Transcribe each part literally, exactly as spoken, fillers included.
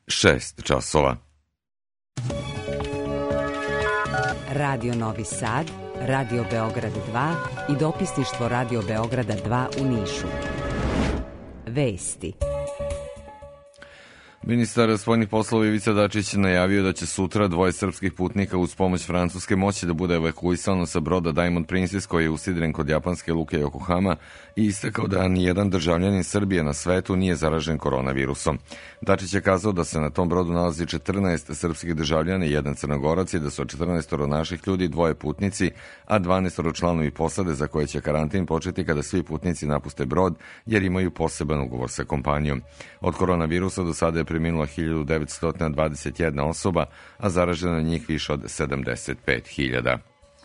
šest časova. Radio Novi Sad, Radio Beograd dva i dopisništvo Radio Beograda dva u Nišu. Vesti. Ministar spoljnih poslova Ivica Dačić najavio da će sutra dvoje srpskih putnika uz pomoć Francuske moći da bude evakuisano sa broda Diamond Princess koji je usidren kod japanske luke Yokohama i istakao da nijedan državljanin Srbije na svetu nije zaražen koronavirusom. Dačić je kazao da se na tom brodu nalazi četrnaest srpskih državljana i jedan Crnogorac i da su četrnaestoro naših ljudi, dvoje putnici, a dvanaestoro članovi posade za koje će karantin početi kada svi putnici napuste brod jer imaju poseban ugovor sa kompanijom. Od koronavirusa do sada je preminula hiljadu devetsto dvadeset jedna osoba, a zaraženo njih više od sedamdeset pet hiljada.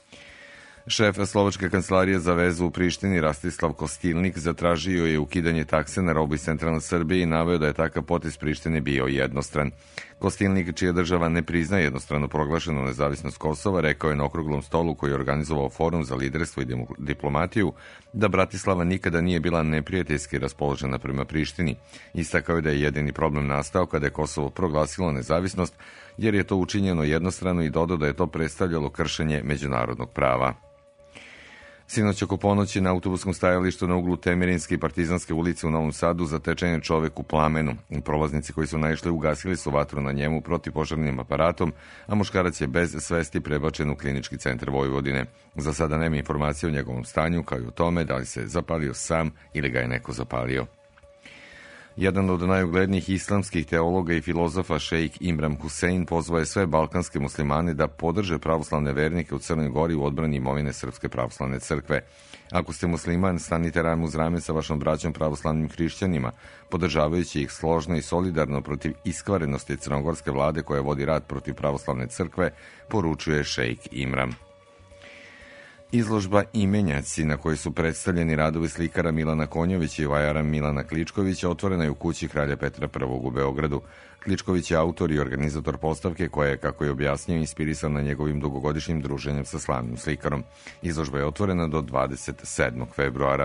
Šef Slovačke kancelarije za vezu u Prištini Rastislav Kostilnik zatražio je ukidanje takse na robu iz centralne Srbije i naveo da je takav potez Prištine bio jednostran. Kostilnik, čija država ne priznaje jednostrano proglašenu nezavisnost Kosova, rekao je na okruglom stolu koji je organizovao Forum za liderstvo i diplomatiju da Bratislava nikada nije bila neprijateljski raspoložena prema Prištini. Istakao je da je jedini problem nastao kada je Kosovo proglasilo nezavisnost, jer je to učinjeno jednostrano i dodao da je to predstavljalo kršenje međunarodnog prava. Sinoć oko ponoći na autobuskom stajalištu na uglu Temerinske i Partizanske ulice u Novom Sadu zatečen je čovek u plamenu. Prolaznici koji su naišli ugasili su vatru na njemu protivpožarnim aparatom, a muškarac je bez svesti prebačen u klinički centar Vojvodine. Za sada nema informacije o njegovom stanju, kao i o tome da li se zapalio sam ili ga je neko zapalio. Jedan od najuglednijih islamskih teologa i filozofa šejk Imran Husein pozvao je sve balkanske muslimane da podrže pravoslavne vernike u Crnoj Gori u odbrani imovine Srpske pravoslavne crkve. Ako ste musliman, stanite rame uz rame sa vašom braćom pravoslavnim hrišćanima, podržavajući ih složno i solidarno protiv iskvarenosti crnogorske vlade koja vodi rat protiv pravoslavne crkve, poručuje šejk Imran. Izložba Imenjaci, na kojoj su predstavljeni radovi slikara Milana Konjovića i vajara Milana Kličkovića, otvorena je u kući Kralja Petra Prvog u Beogradu. Kličković je autor i organizator postavke koja je, kako je objasnio, inspirisana njegovim dugogodišnjim druženjem sa slavnim slikarom. Izložba je otvorena do dvadeset sedmog februara.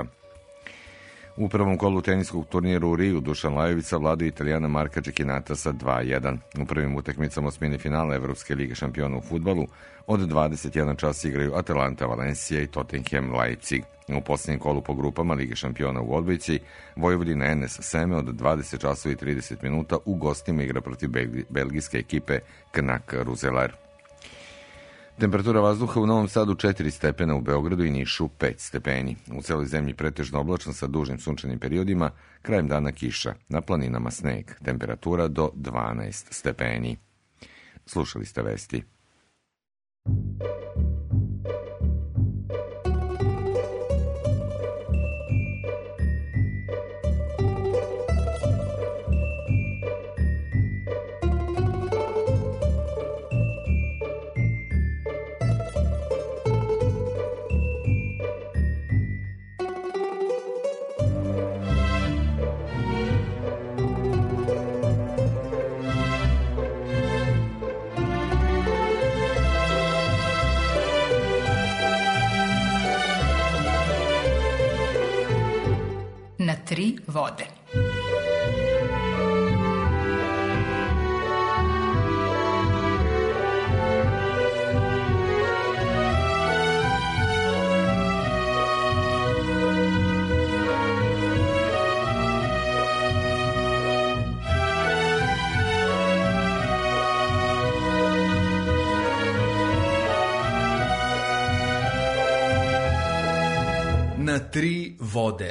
U prvom kolu teniskog turnira u Riju Dušan Lajović savladao Italijana Marka Čekinata sa dva jedan. U prvim utakmicama osmine finala Evropske lige šampiona u fudbalu od dvadeset jedan čas igraju Atalanta Valencija i Tottenham Leipzig. U posljednjem kolu po grupama Lige šampiona u odbojci Vojvodina N S Seme od dvadeset časova i trideset minuta u gostima igra protiv belgijske ekipe Knak Ruzelar. Temperatura vazduha u Novom Sadu četiri stepena, u Beogradu i Nišu pet stepeni. U celoj zemlji pretežno oblačno sa dužim sunčanim periodima, krajem dana kiša, na planinama sneg, temperatura do dvanaest stepeni. Slušali ste vesti. Tri vode. Na tri vode.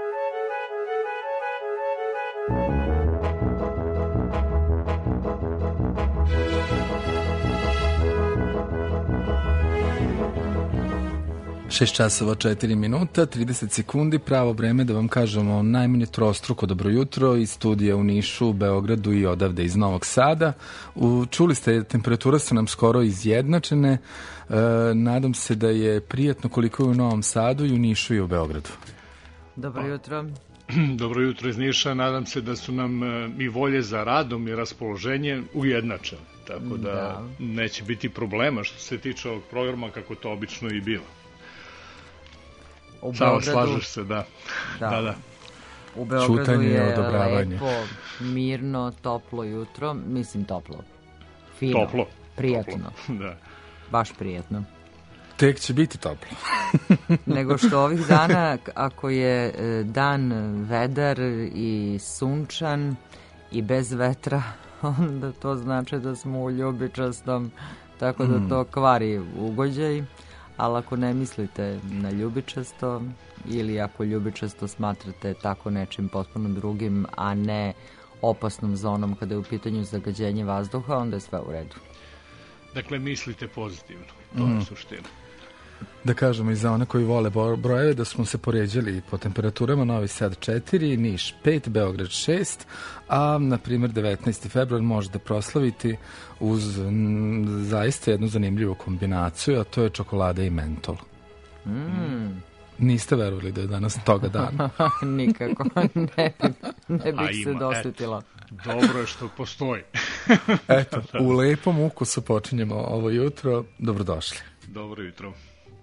šest časova četiri minuta, trideset sekundi, pravo vreme da vam kažemo najmanje trostruko dobro jutro iz studija u Nišu, Beogradu i odavde iz Novog Sada. U, čuli ste, temperatura su nam skoro izjednačene. E, nadam se da je prijatno koliko je u Novom Sadu i u Nišu i u Beogradu. Dobro jutro. Dobro jutro iz Niša. Nadam se da su nam i volje za radom i raspoloženje ujednačene. Tako da, da neće biti problema što se tiče ovog programa kako to obično i bilo. U Samo Beogradu. slažeš se, da. Da. da, da. U Beogradu Čutanje, je odobravanje. lepo, mirno, toplo jutro. Mislim toplo. Fino. Toplo. Prijetno. Toplo. Da. Baš prijetno. Tek će biti toplo. Nego što ovih dana, ako je dan vedar i sunčan i bez vetra, onda to znači da smo u ljubičastom, tako da to kvari ugođaj. Ali ako ne mislite na ljubičasto ili ako ljubičasto smatrate tako nečim potpuno drugim, a ne opasnom zonom kada je u pitanju zagađenje vazduha, onda je sve u redu. Dakle, mislite pozitivno. To je suština. Da kažemo i za one koji vole brojeve da smo se poređali po temperaturama: Novi Sad četiri, Niš pet, Beograd šest, a na primjer devetnaesti februar možete proslaviti uz m, zaista jednu zanimljivu kombinaciju, a to je čokolada i mentol. Mm. Niste verovali da je danas toga dana? Nikako, ne, ne bih A se ima, dosjetila. eto, dobro je što postoji. Eto, u lepom ukusu počinjemo ovo jutro. Dobrodošli. Dobro jutro.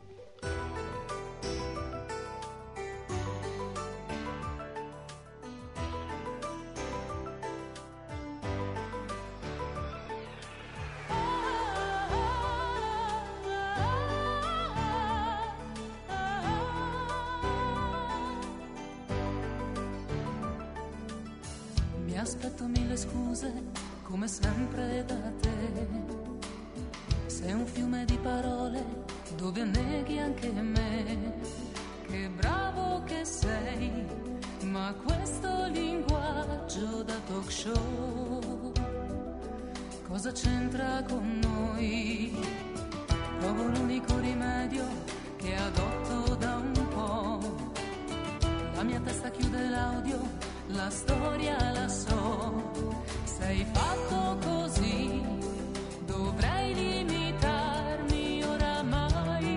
Mi aspetto mille scuse, come sempre da te. Sei un fiume di parole dove anneghi anche me. Che bravo che sei, ma questo linguaggio da talk show cosa c'entra con noi? Provo l'unico rimedio che adotto da un po'. La mia testa chiude l'audio, la storia la so. Sei fatto così, dovrei limitarmi oramai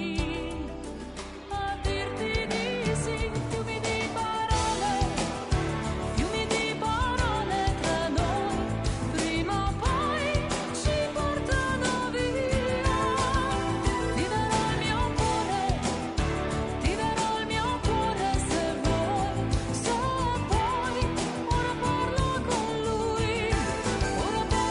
a dirti di sì. Fiumi di parole, fiumi di parole tra noi, prima o poi ci portano via. Ti darò il mio cuore, ti darò il mio cuore se vuoi, se puoi. Ora parla con lui, ora parla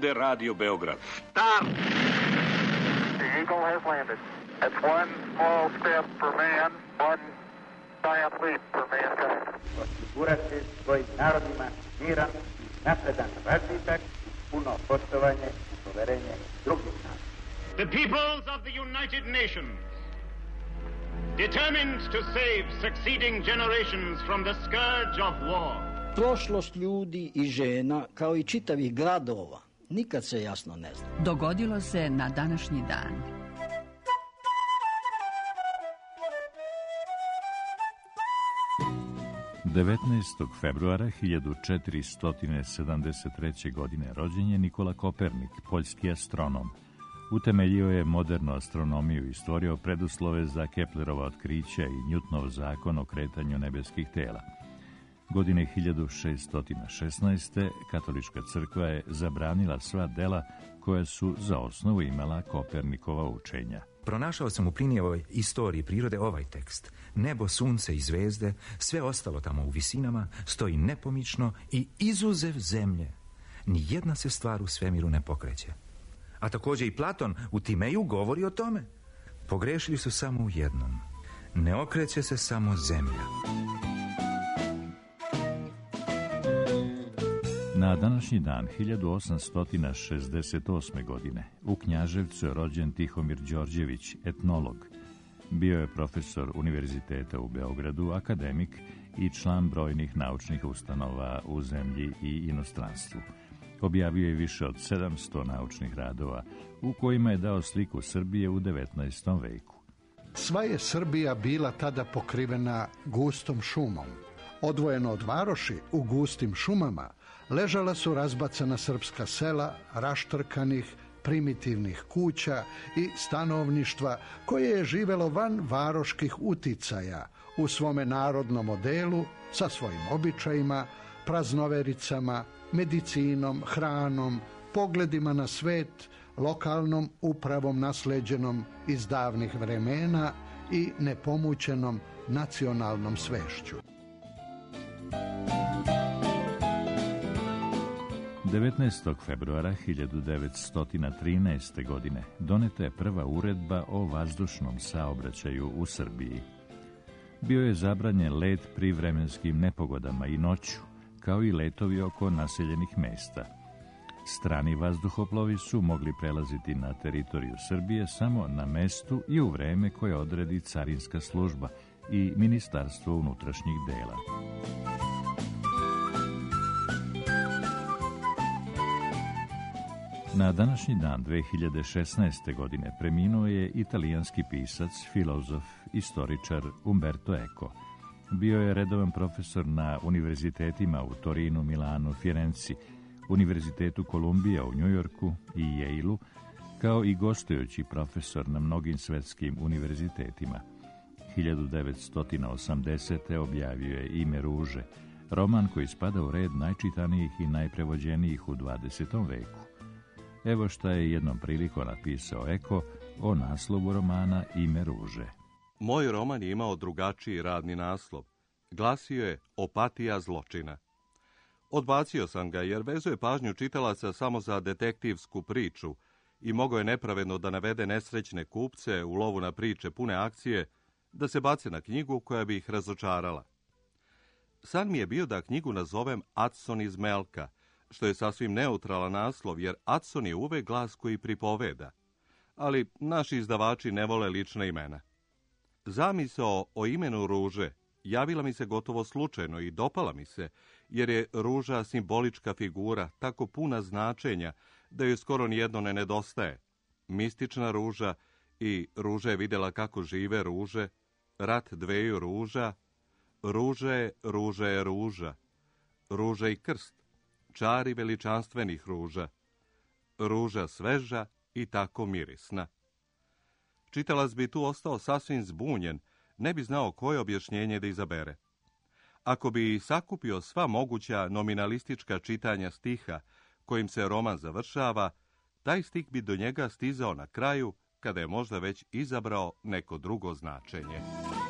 bude Radio Beograd. Start! The Eagle has landed. It's one small step for man, one giant leap for mankind. Osigurati svojim narodima miran i napredan razvitak, puno poštovanje i poverenje drugih naroda. The peoples of the United Nations, determined to save succeeding generations from the scourge of war. Prošlost ljudi i žena, kao i čitavih gradova, nikad se jasno ne zna. Dogodilo se na današnji dan. devetnaestog februara hiljadu četiristo sedamdeset treće. godine rođen je Nikola Kopernik, poljski astronom. Utemeljio je modernu astronomiju i stvorio preduslove za Keplerova otkrića i Newtonov zakon o kretanju nebeskih tela. Godine hiljadu šeststo šesnaeste. katolička crkva je zabranila sva dela koja su za osnovu imala Kopernikova učenja. Pronašao sam u Plinijevoj istoriji prirode ovaj tekst. Nebo, sunce i zvezde, sve ostalo tamo u visinama, stoji nepomično i izuzev zemlje. Nijedna se stvar u svemiru ne pokreće. A također i Platon u Timeju govori o tome. Pogrešili su samo u jednom. Ne okreće se samo zemlja. Na današnji dan hiljadu osamsto šezdeset osme. godine u Knjaževcu je rođen Tihomir Đorđević, etnolog. Bio je profesor Univerziteta u Beogradu, akademik i član brojnih naučnih ustanova u zemlji i inostranstvu. Objavio je više od sedamsto naučnih radova u kojima je dao sliku Srbije u devetnaestom veku. Sva je Srbija bila tada pokrivena gustom šumom. Odvojeno od varoši u gustim šumama ležala su razbacana srpska sela, raštrkanih, primitivnih kuća i stanovništva koje je živelo van varoških uticaja u svome narodnom modelu sa svojim običajima, praznovericama, medicinom, hranom, pogledima na svet, lokalnom upravom nasleđenom iz davnih vremena i nepomućenom nacionalnom svešću. devetnaestog februara hiljadu devetsto trinaeste. godine doneta je prva uredba o vazdušnom saobraćaju u Srbiji. Bio je zabranjen let pri vremenskim nepogodama i noću, kao i letovi oko naseljenih mesta. Strani vazduhoplovi su mogli prelaziti na teritoriju Srbije samo na mestu i u vreme koje odredi carinska služba i Ministarstvo unutrašnjih dela. Na današnji dan dve hiljade šesnaeste. godine preminuo je italijanski pisac, filozof, istoričar Umberto Eco. Bio je redovan profesor na univerzitetima u Torinu, Milanu, Firenci, Univerzitetu Kolumbija u Njujorku i Yale-u, kao i gostujući profesor na mnogim svetskim univerzitetima. hiljadu devetsto osamdesete. objavio je Ime ruže, roman koji spada u red najčitanijih i najprevođenijih u dvadesetom veku. Evo šta je jednom prilikom napisao Eko o naslovu romana Ime ruže. Moj roman je imao drugačiji radni naslov. Glasio je Opatija zločina. Odbacio sam ga jer vezuje pažnju čitalaca samo za detektivsku priču i mogao je nepravedno da navede nesrećne kupce u lovu na priče pune akcije da se bace na knjigu koja bi ih razočarala. San mi je bio da knjigu nazovem Adson iz Melka, što je sasvim neutralan naslov, jer Adson je uvek glas koji pripoveda. Ali naši izdavači ne vole lična imena. Zamisao o imenu ruže javila mi se gotovo slučajno i dopala mi se, jer je ruža simbolička figura, tako puna značenja, da joj skoro nijedno ne nedostaje. Mistična ruža i ruža je vidjela kako žive ruže, rat dveju ruža, ruže, ruža je ruža, ruža i krst, čari veličanstvenih ruža, ruža sveža i tako mirisna. Čitalac bi tu ostao sasvim zbunjen, ne bi znao koje objašnjenje da izabere. Ako bi sakupio sva moguća nominalistička čitanja stiha kojim se roman završava, taj stih bi do njega stizao na kraju, kada je možda već izabrao neko drugo značenje.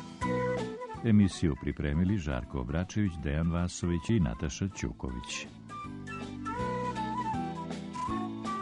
Emisiju pripremili Žarko Obračević, Dejan Vasović i Nataša Ćuković.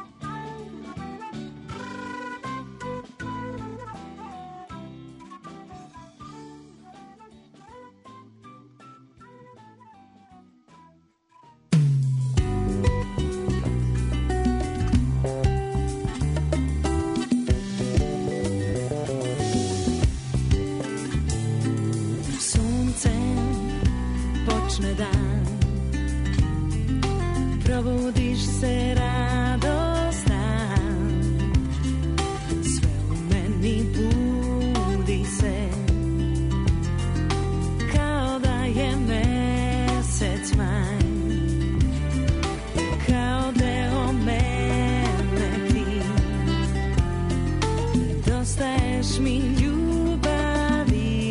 dostaješ mi ljubavi,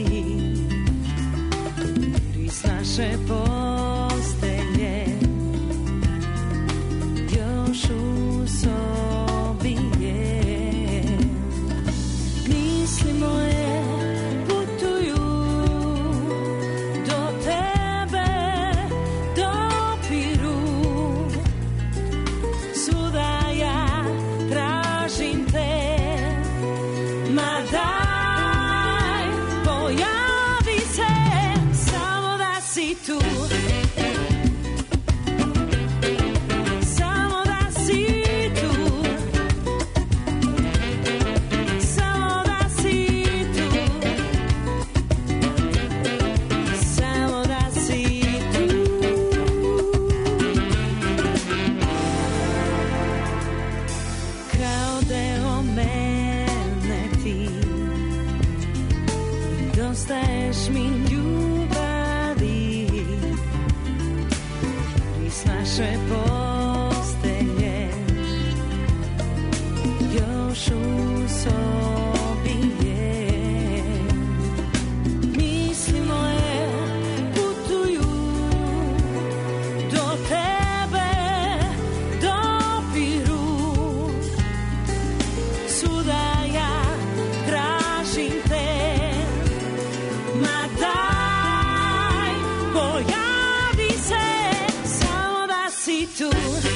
miris naše postelje još u sobi je. Misli moje putuju do tebe, dopiru, svuda ja tražim te, ma daj, pojavi se, samo da si tu. Samo da si tu. Samo da si tu. Samo da si tu. Kao deo mene ti, dostaješ mi ljubavi, miris naše postelje još u sobi je. Misli moje putuju do tebe, dopiru, svuda ja tražim te, ma daj, pojavi se, samo da si tu.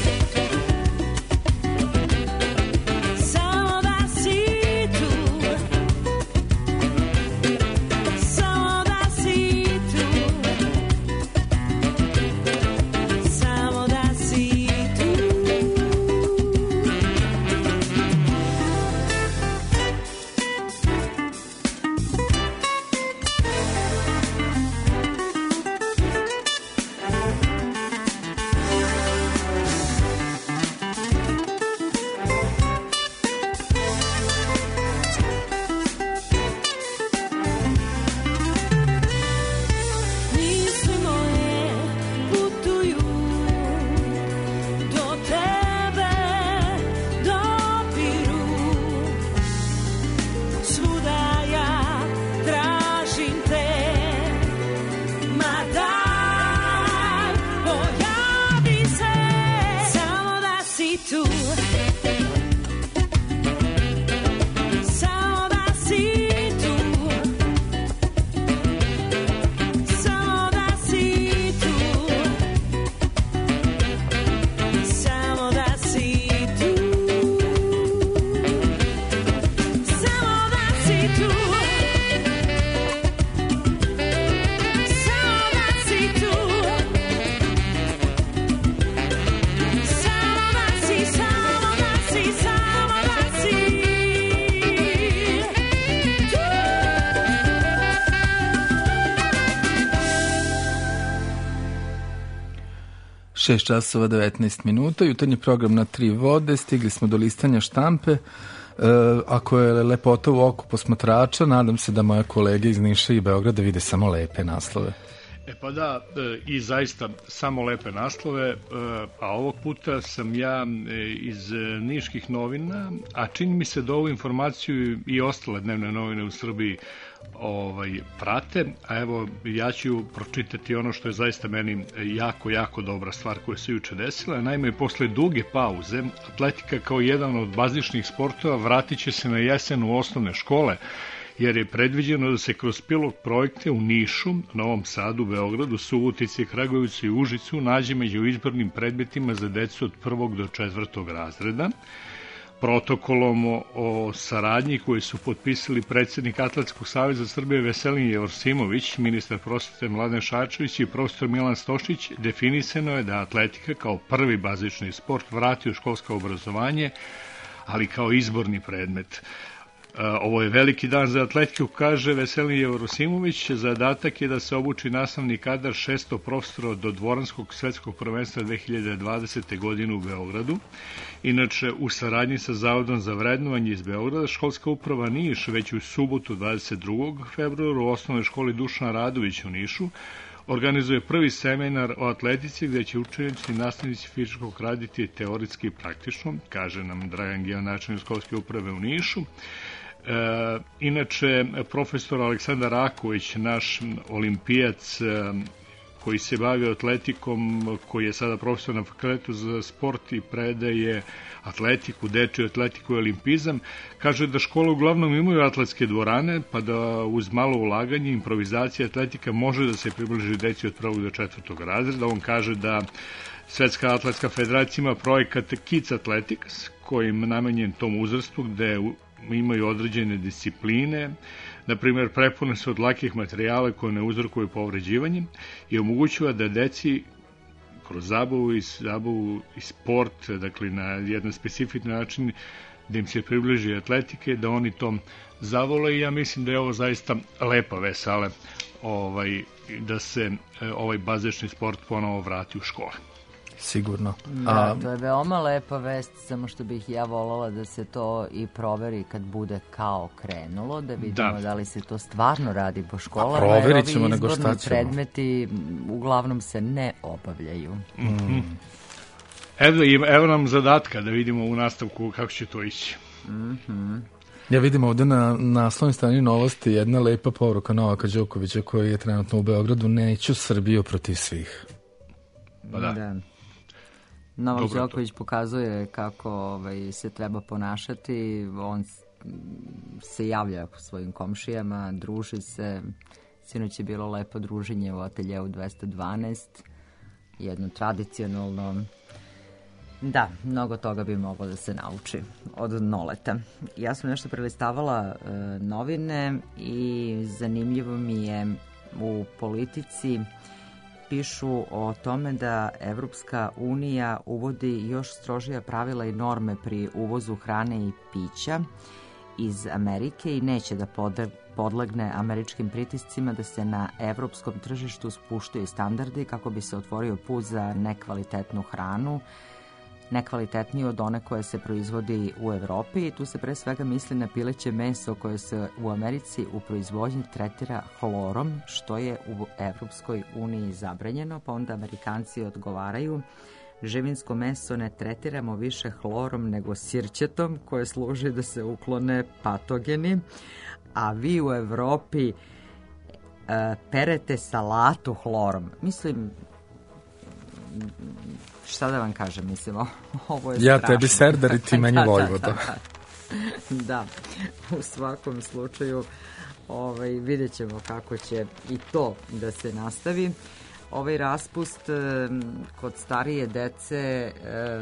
Samo da si tu. Samo da si tu. Samo da si tu. Misli moje putuju do tebe, dopiru, svuda ja tražim te, ma daj, pojavi se, samo da si tu. Samo da si tu. Samo da si tu. Samo da si tu. Samo da si tu. Samo da si tu. Samo da si, samo da si, samo da si tu. šest časova devetnaest minuta, jutarnji program na tri vode, stigli smo do listanja štampe. E, ako je lepota u oku posmatrača, nadam se da moje kolege iz Niša i Beograda vide samo lepe naslove. E pa da, e, i zaista samo lepe naslove, e, a ovog puta sam ja e, iz e, niških novina, a čini mi se da ovu informaciju i ostale dnevne novine u Srbiji ovaj, prate, a evo ja ću pročitati ono što je zaista meni jako, jako dobra stvar koja se juče desila. Naime, posle duge pauze, atletika kao jedan od bazičnih sportova vratit će se na jesen u osnovne škole, jer je predviđeno da se kroz pilot projekte u Nišu, Novom Sadu, Beogradu, Subotici, Kragujevcu i Užicu nađe među izbornim predmetima za decu od prvog do četvrtog razreda. Protokolom o, o saradnji koji su potpisali predsjednik Atletskog saveza Srbije Veselin Jevrosimović, ministar prosvete Mladen Šarčević i profesor Milan Stošić, definisano je da atletika kao prvi bazični sport vrati u školsko obrazovanje, ali kao izborni predmet. Ovo je veliki dan za atletiku, kaže Veselin Jevrosimović. Zadatak je da se obuči nastavni kadar šesto profesora do Dvoranskog svetskog prvenstva dve hiljade dvadesete. godine u Beogradu. Inače, u saradnji sa Zavodom za vrednovanje iz Beograda, školska uprava Niš već u subotu dvadeset drugog februara u osnovnoj školi Dušan Radović u Nišu organizuje prvi seminar o atletici gde će učenici i nastavnici fizičkog raditi teoretski i praktično, kaže nam Dragan Gijan, načelnik školske uprave u Nišu. E, inače, profesor Aleksandar Raković, naš olimpijac e, koji se bavi atletikom, koji je sada profesor na fakultetu za sport i predaje atletiku, dečiju atletiku i olimpizam, kaže da škole uglavnom imaju atletske dvorane, pa da uz malo ulaganje, improvizacija, atletika može da se približi deci od prvog do četvrtog razreda. On kaže da Svetska atletska federacija ima projekat Kids Athletics, kojim namenjen tom uzrastu, gde imaju određene discipline, na primjer prepune su od lakih materijala koje ne uzrokuju povređivanje i omogućava da deci kroz zabavu i, zabavu i sport, dakle na jedan specifični način, da im se približi atletike, da oni to zavole i ja mislim da je ovo zaista lepa vest, ale ovaj, da se ovaj bazični sport ponovo vrati u škole. Sigurno. Da, to je veoma lepa vest, samo što bih ja volala da se to i proveri kad bude kao krenulo, da vidimo da, da li se to stvarno radi po školama. A proverit ćemo, nego šta ćemo. Ovi izborni predmeti uglavnom se ne obavljaju. Mm-hmm. Evo, evo nam zadatka da vidimo u nastavku kako će to ići. Mm-hmm. Ja vidim ovde na naslovnoj strani Novosti jedna lepa poruka Novaka Đokovića koji je trenutno u Beogradu: neću Srbiju protiv svih. Pa da. da. Novak Đoković pokazuje kako ovaj, se treba ponašati. On se javlja svojim komšijama, druži se. Sinoć je bilo lepo druženje u ateljeu dvesta dvanaest, jedno tradicionalno. Da, mnogo toga bi moglo da se nauči od Noleta. Ja sam nešto prelistavala e, novine i zanimljivo mi je u Politici pišu o tome da Evropska unija uvodi još strožija pravila i norme pri uvozu hrane i pića iz Amerike i neće da podlegne američkim pritiscima da se na evropskom tržištu spuštaju standardi kako bi se otvorio put za nekvalitetnu hranu, nekvalitetniju od one koje se proizvodi u Evropi. I tu se pre svega misli na pileće meso koje se u Americi u proizvodnji tretira hlorom, što je u Evropskoj uniji zabranjeno, pa onda Amerikanci odgovaraju: živinsko meso ne tretiramo više hlorom nego sirćetom koje služi da se uklone patogeni, a vi u Evropi e, perete salatu hlorom. Mislim, šta da vam kažem, mislim, ovo je ja strašno. Tebi Serdar i ti meni da, Vojvoda. Da, da, da, u svakom slučaju ovaj, vidjet ćemo kako će i to da se nastavi. Ovaj raspust kod starije dece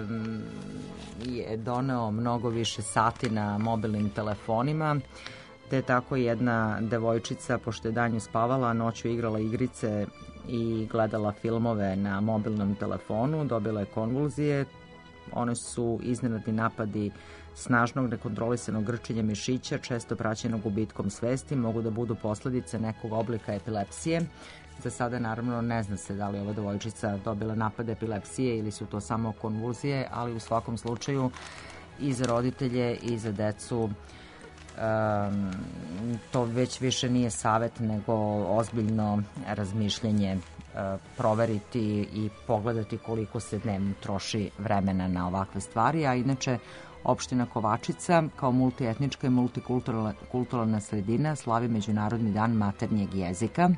je doneo mnogo više sati na mobilnim telefonima, te tako jedna devojčica, pošto je danju spavala, a noću igrala igrice i gledala filmove na mobilnom telefonu, dobila je konvulzije. One su iznenadni napadi snažnog nekontrolisanog grčenja mišića, često praćenog gubitkom svesti, mogu da budu posledice nekog oblika epilepsije. Za sada naravno ne zna se da li ova devojčica dobila napad epilepsije ili su to samo konvulzije, ali u svakom slučaju i za roditelje i za decu Um, to već više nije savet nego ozbiljno razmišljanje, uh, proveriti i pogledati koliko se dnevno troši vremena na ovakve stvari. A inače, opština Kovačica kao multietnička i multikulturalna sredina slavi Međunarodni dan maternjeg jezika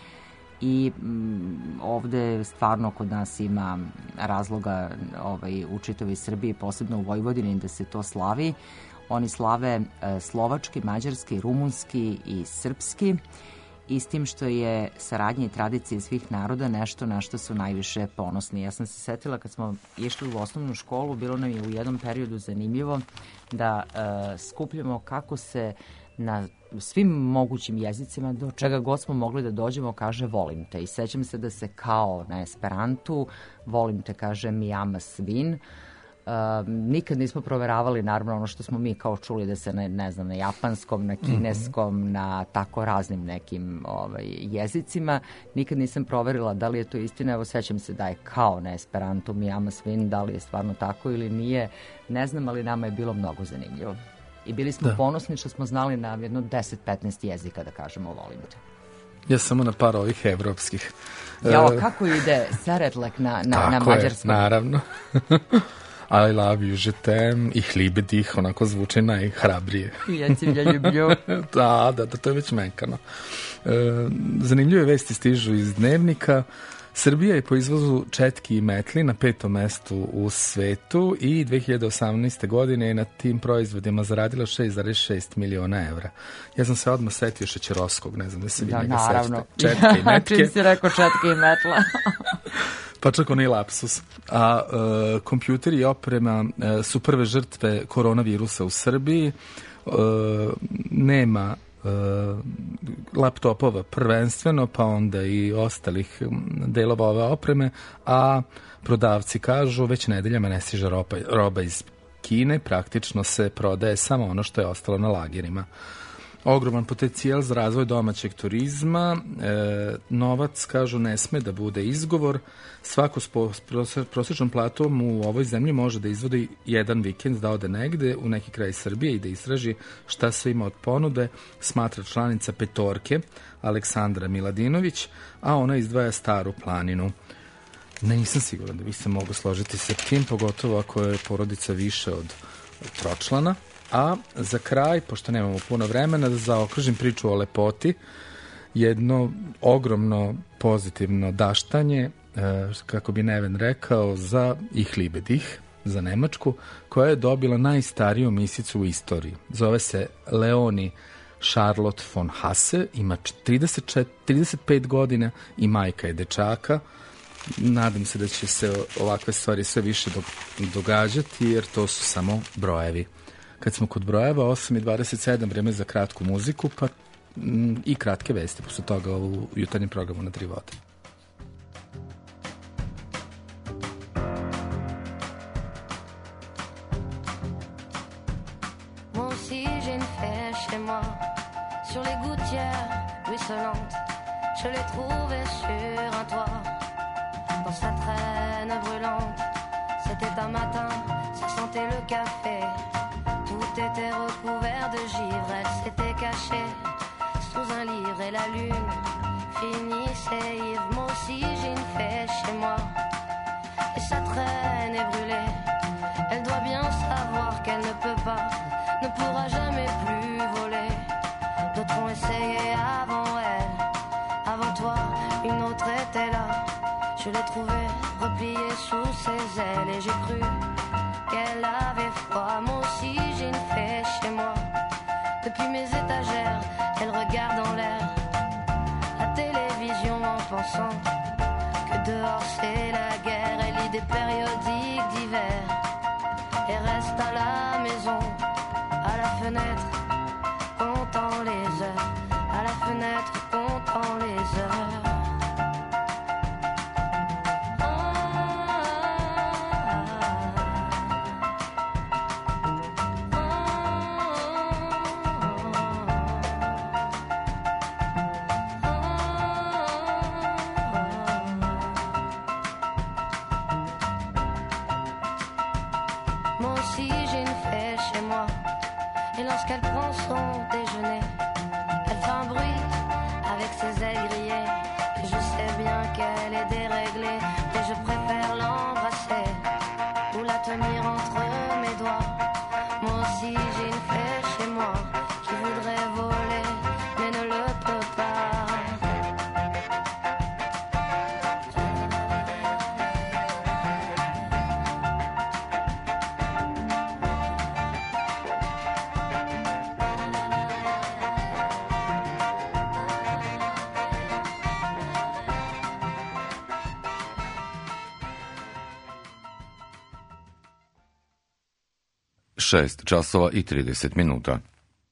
i mm, ovde stvarno kod nas ima razloga ovaj, u čitavoj Srbiji, posebno u Vojvodini, da se to slavi. Oni slave e, slovački, mađarski, rumunski i srpski, i s tim što je saradnja i tradicija svih naroda nešto na što su najviše ponosni. Ja sam se setila kad smo išli u osnovnu školu, bilo nam je u jednom periodu zanimljivo da e, skupljamo kako se na svim mogućim jezicima, do čega god smo mogli da dođemo, kaže volim te. I sećam se da se kao na esperantu volim te kaže mi ama svin. Uh, nikad nismo proveravali naravno ono što smo mi kao čuli da se ne, ne znam, na japanskom, na kineskom, mm-hmm. na tako raznim nekim ovaj, jezicima. Nikad nisam proverila da li je to istina. Evo, sećam se da je kao na esperantu mi ama svin, da li je stvarno tako ili nije, ne znam, ali nama je bilo mnogo zanimljivo. I bili smo da. ponosni što smo znali na jedno deset petnaest jezika da kažemo volim te. Ja samo na par ovih evropskih. Jao, kako ide Seretlek na, na, na mađarskom? Je, naravno. I love you, je t'aime, ich liebe dich, onako zvuči najhrabrije. Ja ciebie люблю. Da, da, da, to je već mekano. E, zanimljive vesti stižu iz Dnevnika. Srbija je po izvozu četki i metli na petom mestu u svetu i dve hiljade osamnaeste. godine je na tim proizvodima zaradila šest zarez šest miliona evra. Ja sam se odmah setio Šećerovskog, ne znam da se vi Da, njega naravno. sećate. Četke i metke. Čim si rekao četke i metla. Pa čak onaj lapsus. A e, kompjuteri i oprema e, su prve žrtve koronavirusa u Srbiji. E, nema e, laptopova prvenstveno, pa onda i ostalih delova ove opreme, a prodavci kažu već nedeljama ne stiže roba, roba iz Kine, praktično se prodaje samo ono što je ostalo na lagerima. Ogroman potencijal za razvoj domaćeg turizma, e, novac, kažu, ne sme da bude izgovor. Svako s prosječnom platom u ovoj zemlji može da izvodi jedan vikend, da ode negde u neki kraj Srbije i da istraži šta se ima od ponude, smatra članica Petorke Aleksandra Miladinović, a ona izdvaja Staru planinu. Ne, nisam siguran da vi se mogu složiti sa tim, pogotovo ako je porodica više od tročlana. A za kraj, pošto nemamo puno vremena, da zaokružim priču o lepoti, jedno ogromno pozitivno daštanje, kako bi Neven rekao, za Ich liebe dich, za Nemačku, koja je dobila najstariju misicu u istoriji. Zove se Leoni Charlotte von Hasse, ima trideset četiri, trideset pet godina i majka je dečaka. Nadam se da će se ovakve stvari sve više događati, jer to su samo brojevi. Kad smo kod brojeva, osam i dvadeset sedam, vreme za kratku muziku, pa m, i kratke vesti posle toga u jutarnjem programu na Tri vode. Moi aussi j'ai une fée chez moi, sur les gouttières ruisselantes, je l'ai trouvée sur un toit, dans sa traîne brûlante. C'était un matin, ça sentait le café. Tout était recouvert de givre, elle s'était cachée sous un livre et la lune finissait ivre. Moi aussi j'ai une fée chez moi et sa traîne est brûlée. Elle doit bien savoir qu'elle ne peut pas, ne pourra jamais plus voler. D'autres ont essayé avant elle, avant toi une autre était là. Je l'ai trouvée repliée sous ses ailes et j'ai cru qu'elle avait froid. Moi aussi j'ai une fée chez moi. Depuis mes étagères, elle regarde en l'air la télévision en pensant que dehors c'est la guerre. Elle lit des périodiques d'hiver et reste à la maison, à la fenêtre, comptant les heures, à la fenêtre, comptant les heures. Moi aussi j'ai une fée chez moi. Et lorsqu'elle prend son déjeuner, elle fait un bruit avec ses ailes grillées. Et je sais bien qu'elle est déréglée, mais je préfère l'embrasser ou la tenir entre mes doigts. Moi aussi j'ai une fée chez moi qui voudrait voler mais ne le peut pas. šest časova i trideset minuta.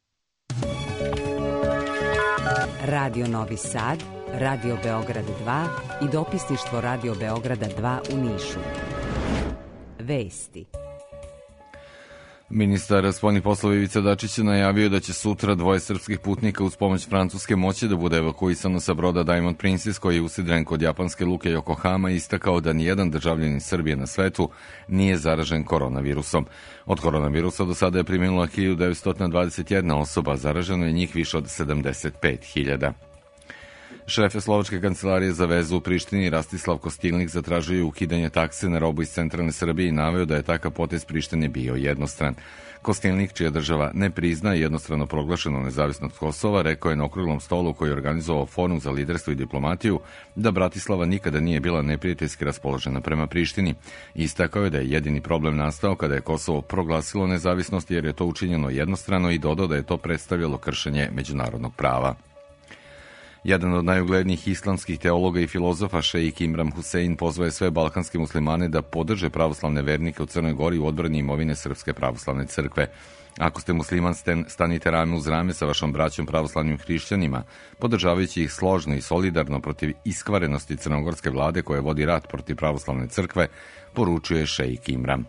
Radio Novi Sad, Radio Beograd dva i dopisništvo Radio Beograda dva u Nišu. Vesti. Ministar spoljnih poslova Ivica Dačić je najavio da će sutra dvoje srpskih putnika uz pomoć francuske moći da bude evakuisano sa broda Diamond Princess koji je usidren kod japanske luke Yokohama i istakao da nijedan državljanin Srbije na svetu nije zaražen koronavirusom. Od koronavirusa do sada je preminula hiljadu devetsto dvadeset jedna osoba, zaraženo je njih više od sedamdeset pet hiljada. Šefe Slovačke kancelarije za vezu u Prištini Rastislav Kostilnik zatražio je ukidanje takse na robu iz centralne Srbije i naveo da je takav potez Prištine bio jednostran. Kostilnik, čija država ne prizna jednostrano proglašenu nezavisnost Kosova, rekao je na okruglom stolu koji je organizovao Forum za liderstvo i diplomatiju da Bratislava nikada nije bila neprijateljski raspoložena prema Prištini. Istakao je da je jedini problem nastao kada je Kosovo proglasilo nezavisnost jer je to učinjeno jednostrano i dodao da je to predstavljalo kršenje međunarodnog prava. Jedan od najuglednijih islamskih teologa i filozofa, šejik Imran Husein, pozvaje sve balkanske muslimane da podrže pravoslavne vernike u Crnoj Gori u odbrani imovine Srpske pravoslavne crkve. Ako ste musliman, stanite rame uz rame sa vašom braćom pravoslavnim hrišćanima, podržavajući ih složno i solidarno protiv iskvarenosti crnogorske vlade koja vodi rat protiv pravoslavne crkve, poručuje šejik Imran.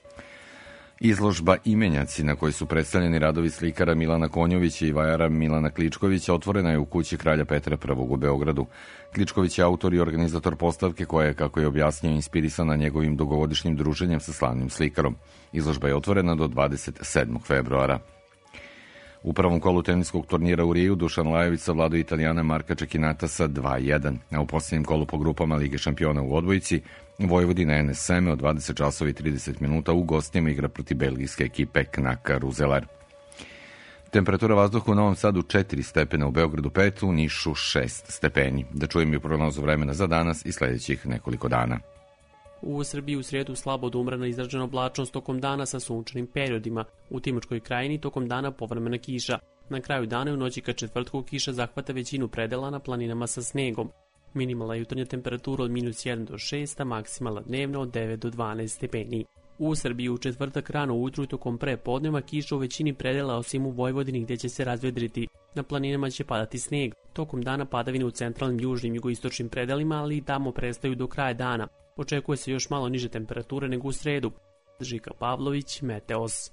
Izložba Imenjaci, na kojoj su predstavljeni radovi slikara Milana Konjovića i vajara Milana Kličkovića, otvorena je u kući Kralja Petra Prvog u Beogradu. Kličković je autor i organizator postavke koja je, kako je objasnio, inspirisana njegovim dugogodišnjim druženjem sa slavnim slikarom. Izložba je otvorena do dvadeset sedmog februara. U prvom kolu teniskog turnira u Riju Dušan Lajović savladao Italijana Marka Čekinata sa dva jedan, a u posljednjem kolu po grupama Lige šampiona u odbojci Vojvodina N S Seme od dvadeset časova i trideset minuta u gostima igra protiv belgijske ekipe Knaka Ruzelar. Temperatura vazduha u Novom Sadu četiri stepena, u Beogradu pet, u Nišu šest stepeni. Da čujem i prognozu vremena za danas i sljedećih nekoliko dana. U Srbiji u srijedu slabo od umrana izražena oblačnost tokom dana sa sunčanim periodima. U Timočkoj krajini tokom dana povremena kiša. Na kraju dana i u noći ka četvrtku kiša zahvata većinu predela na planinama sa snegom. Minimalna jutarnja temperatura od minus jedan do šest, a maksimalna dnevna od devet do dvanaest stepeni. U Srbiji u četvrtak rano ujutru i tokom prepodneva kiša u većini predela osim u Vojvodini gdje će se razvedriti. Na planinama će padati sneg. Tokom dana padavine u centralnim, južnim i jugoistočnim predelima, ali i tamo prestaju do kraja dana. Očekuje se još malo niže temperature nego u sredu. Žika Pavlović, Meteos.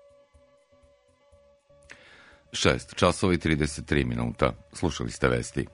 šest časova i trideset tri minuta. Slušali ste vesti.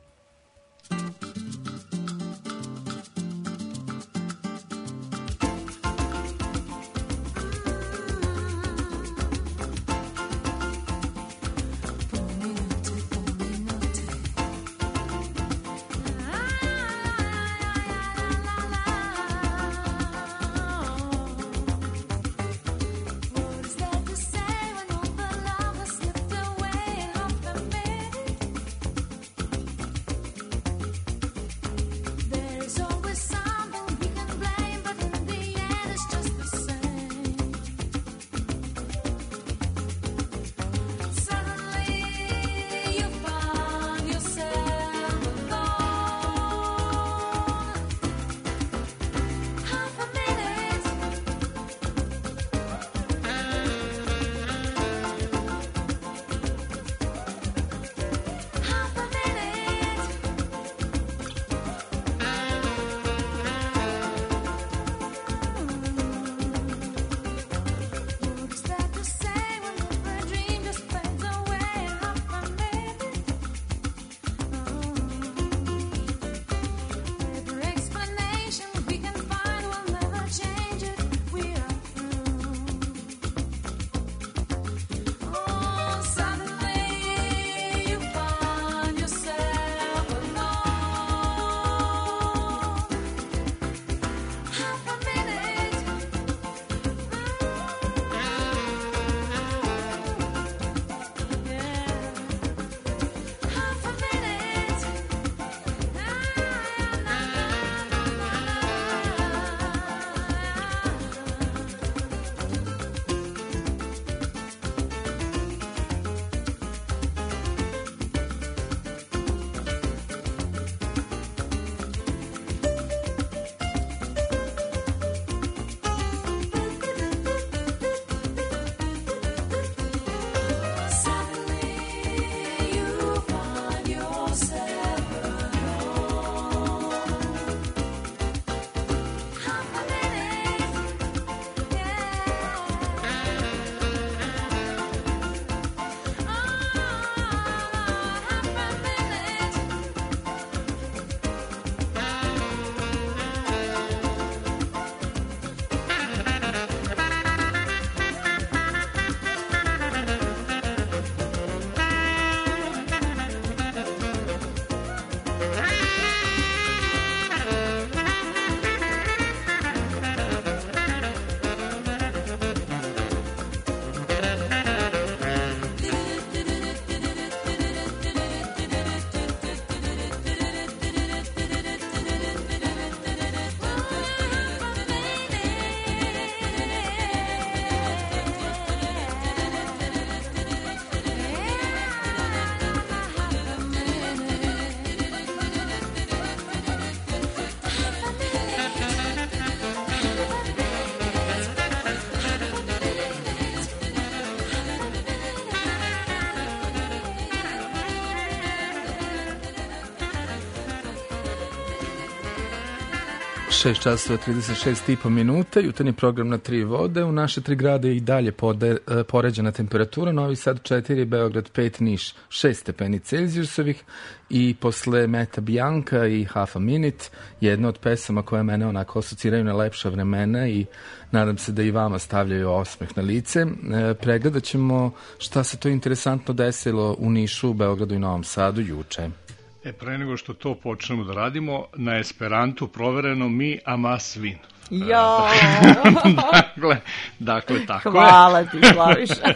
šest časova trideset šest i po minuta, jutarnji program na tri vode. U naše tri grada je i dalje pode, poređena temperatura. Novi Sad četiri, Beograd pet, Niš šest stepeni Celzijusovih. I posle Meta Bianca i Half a Minute, jedna od pesama koje mene onako asociraju na lepša vremena i nadam se da i vama stavljaju osmeh na lice. E, pregledat ćemo šta se to interesantno desilo u Nišu, Beogradu i Novom Sadu juče. E, pre nego što to počnemo da radimo, na Esperantu provereno mi amas vin. Jo! dakle, dakle, tako Hvala je. ti, Slaviša.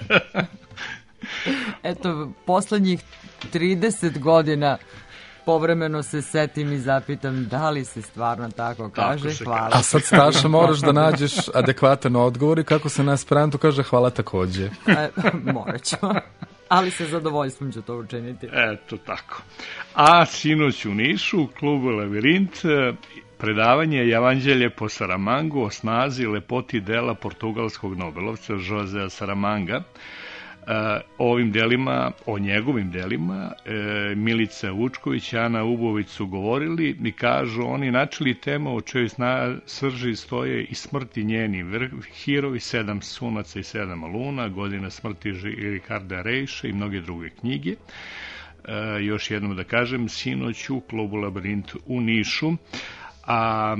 Eto, poslednjih trideset godina povremeno se setim i zapitam da li se stvarno tako kaže. Tako hvala. A sad, Staša, moraš da nađeš adekvatan odgovor i kako se na Esperantu kaže hvala takođe. E, morat ću. Ali sa zadovoljstvom ću to učiniti. Eto tako. A sinoć u Nišu, u klubu Lavirint, predavanje Evanđelje po Saramangu o snazi i lepoti dela portugalskog nobelovca Josea Saramanga. O ovim delima, o njegovim delima, Milica Vučković i Ana Ubović su govorili i kažu, oni načeli temu o čoj srži stoje i smrti njeni herovi, sedam sunaca i sedam luna, godina smrti Ricarda Reiša i mnoge druge knjige. Još jednom da kažem, sinoć u klubu Labirint u Nišu, a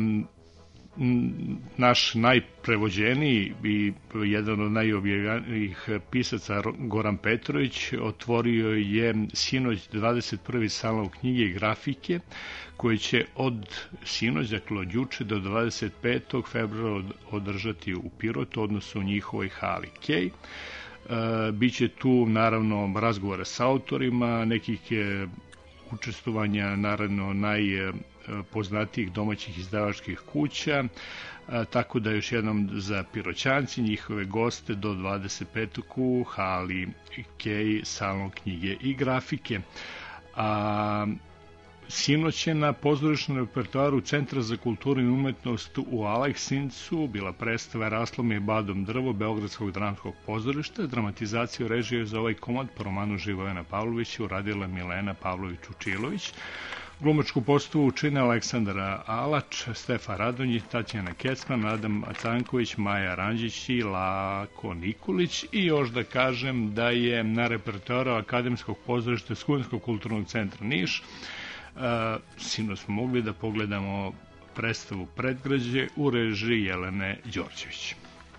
naš najprevođeniji i jedan od najobjavljenijih pisaca Goran Petrović otvorio je sinoć dvadeset prvi salon knjige i grafike koji će od sinoć, dakle od juče do dvadeset petog februara održati u Pirotu, odnosno u njihovoj hali Kej. Biće tu naravno razgovore sa autorima, nekih učestvovanja naravno naj poznatijih domaćih izdavačkih kuća, a, tako da još jednom za Piroćanci, njihove goste do dvadeset petog u hali Kej, salon knjige i grafike. A sinoć je na pozorišnom repertoaru Centra za kulturu i umetnost u Aleksincu bila predstava Raslom i Badom drvo Beogradskog dramskog pozorišta. Dramatizaciju režije za ovaj komad po romanu Živojana Pavlovića uradila Milena Pavlović-Učilović. Glumačku postavu čine Aleksandra Alač, Stefan Radonjić, Tatjana Kecman, Adam Canković, Maja Ranđić i Lako Nikolić. I još da kažem da je na repertoaru Akademskog pozorišta Studenskog kulturnog centra Niš sinoć smo mogli da pogledamo predstavu Predgrađe u režiji Jelene Đorđević.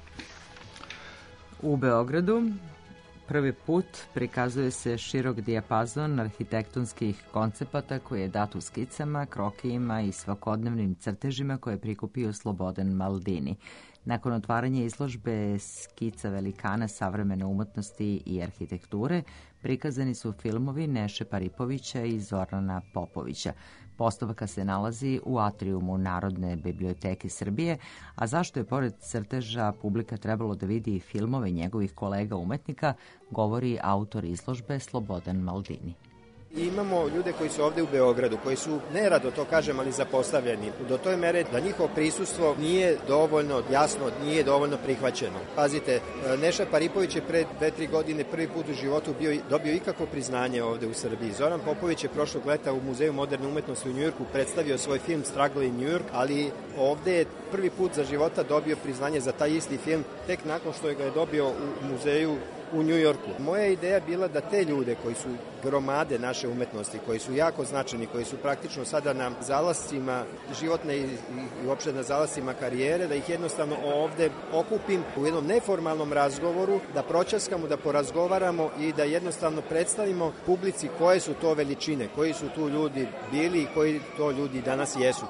U Beogradu prvi put prikazuje se širok dijapazon arhitektonskih koncepata koji je dat u skicama, krokijima i svakodnevnim crtežima koje je prikupio Slobodan Maldini. Nakon otvaranja izložbe skica velikana savremene umetnosti i arhitekture, prikazani su filmovi Neše Paripovića i Zorana Popovića. Postavka se nalazi u atrijumu Narodne biblioteke Srbije, a zašto je pored crteža publika trebalo da vidi i filmove njegovih kolega umetnika, govori autor izložbe Slobodan Maldini. Imamo ljude koji su ovde u Beogradu, koji su, nerado to kažem, ali zapostavljeni, do toj mere da njihovo prisustvo nije dovoljno jasno, nije dovoljno prihvaćeno. Pazite, Neša Paripović je pre dve, tri godine prvi put u životu bio, dobio ikakvo priznanje ovde u Srbiji. Zoran Popović je prošlog leta u Muzeju moderne umetnosti u Njujorku predstavio svoj film Struggle in New York, ali ovde je prvi put za života dobio priznanje za taj isti film tek nakon što ga je dobio u muzeju u Njujorku. Moja ideja bila da te ljude koji su gromade naše umetnosti, koji su jako značajni, koji su praktično sada na zalascima životne i, i uopšte na zalascima karijere, da ih jednostavno ovde okupim u jednom neformalnom razgovoru, da pročaskamo, da porazgovaramo i da jednostavno predstavimo publici koje su to veličine, koji su tu ljudi bili i koji to ljudi danas jesu.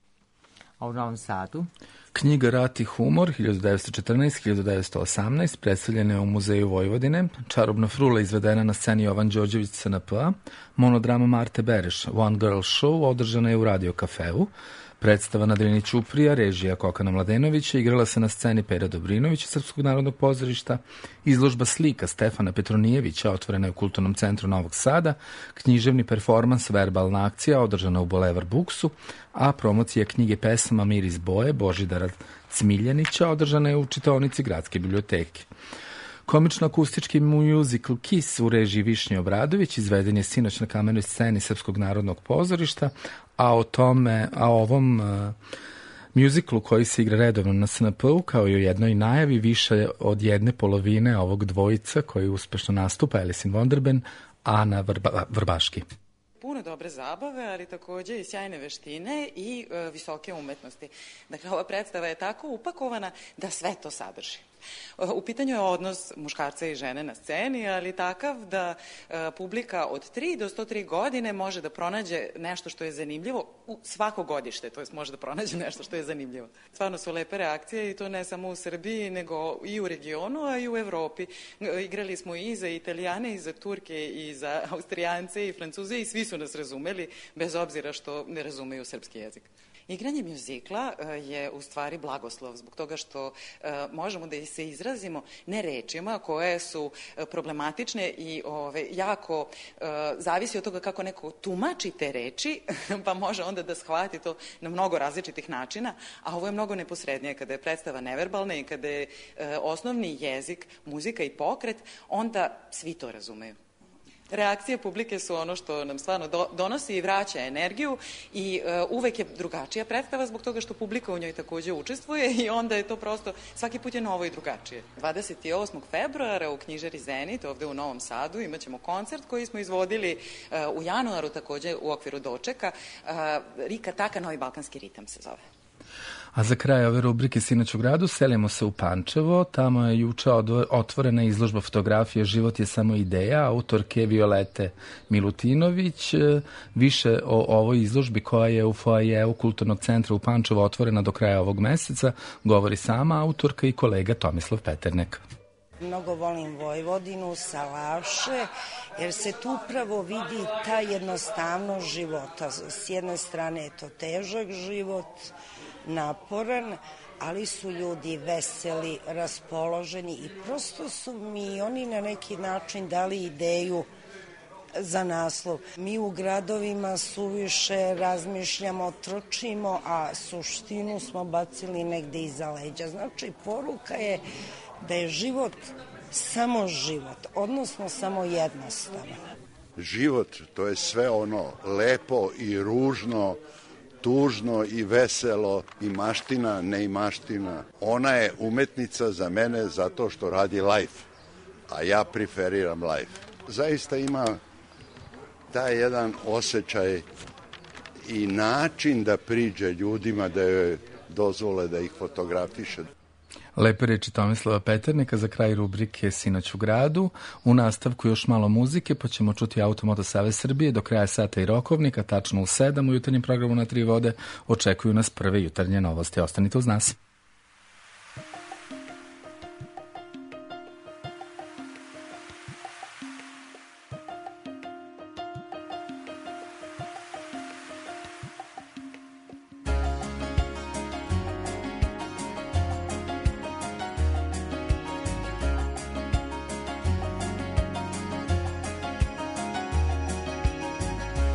A u Novom Sadu? Knjiga Rat i humor hiljadu devetsto četrnaeste do hiljadu devetsto osamnaeste predstavljena je u Muzeju Vojvodine, Čarobna frula izvedena na sceni Jovan Đorđević C N P A, monodrama Marte Bereš One Girl Show održana je u Radio Kafeu, predstava na Drini Ćuprija, režija Kokana Mladenovića, igrala se na sceni Pera Dobrinovića Srpskog narodnog pozorišta, izložba slika Stefana Petronijevića otvorena je u Kulturnom centru Novog Sada, književni performans Verbalna akcija održana u Boulevard Buksu, a promocija knjige pesama Miris boje Božidara Cmiljanića održana je u čitaonici Gradske biblioteke. Komično-akustički musical Kiss u režiji Višnje Obradović izveden je sinoć na kamenoj sceni Srpskog narodnog pozorišta, a o tome, a ovom uh, Muziklu koji se igra redovno na S N P-u, kao i u jednoj najavi, više od jedne polovine ovog dvojica koji uspešno nastupa, Alice in Wonderland, Ana Vrba, Vrbaški. Puno dobre zabave, ali takođe i sjajne veštine i e, visoke umetnosti. Dakle, ova predstava je tako upakovana da sve to sadrži. U pitanju je odnos muškarca i žene na sceni, ali takav da e, publika od tri do sto tri godine može da pronađe nešto što je zanimljivo u svako godište, to jest može da pronađe nešto što je zanimljivo. Stvarno su lepe reakcije i to ne samo u Srbiji, nego i u regionu, a i u Evropi. Igrali smo i za Italijane, i za Turke, i za Austrijance, i Francuze i svi su nas razumeli, bez obzira što ne razumeju srpski jezik. Igranje mjuzikla je u stvari blagoslov zbog toga što možemo da se izrazimo ne rečima koje su problematične i ove, jako zavisi od toga kako neko tumači te reči, pa može onda da shvati to na mnogo različitih načina, a ovo je mnogo neposrednije kada je predstava neverbalna i kada je osnovni jezik, muzika i pokret, onda svi to razumeju. Reakcije publike su ono što nam stvarno do, donosi i vraća energiju i uh, uvek je drugačija predstava zbog toga što publika u njoj takođe učestvuje i onda je to prosto, svaki put je novo i drugačije. dvadeset osmog februara u knjižari Zenit, ovde u Novom Sadu, imat ćemo koncert koji smo izvodili uh, u januaru takođe u okviru dočeka. Uh, Rika Taka, Novi balkanski ritam se zove. A za kraj ove rubrike Sinoć u gradu selimo se u Pančevo. Tamo je juče otvorena izložba fotografije Život je samo ideja, autorke Violete Milutinović. Više o ovoj izložbi koja je u foajeu Kulturnog centra u Pančevo otvorena do kraja ovog meseca govori sama autorka i kolega Tomislav Peternek. Mnogo volim Vojvodinu, Salaše, jer se tu upravo vidi ta jednostavnost života. S jedne strane je to težak život, naporan, ali su ljudi veseli, raspoloženi i prosto su mi oni na neki način dali ideju za naslov. Mi u gradovima suviše razmišljamo, trčimo, a suštinu smo bacili negde iza leđa. Znači, poruka je da je život samo život, odnosno samo jednostavan. Život, to je sve ono lepo i ružno, tužno i veselo, i maština, ne i maština. Ona je umetnica za mene zato što radi live, a ja preferiram live. Zaista ima taj jedan osjećaj i način da priđe ljudima, da joj dozvole da ih fotografiše. Lepe reči Tomislava Peterneka za kraj rubrike Sinoć u gradu. U nastavku još malo muzike, pa ćemo čuti Automoto Savez Srbije do kraja sata i rokovnika, tačno u sedam u jutarnjem programu na Tri vode. Očekuju nas prve jutarnje novosti. Ostanite uz nas.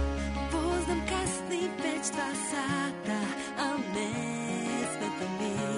Poznam kasni već dva sata, al ne smeta mi.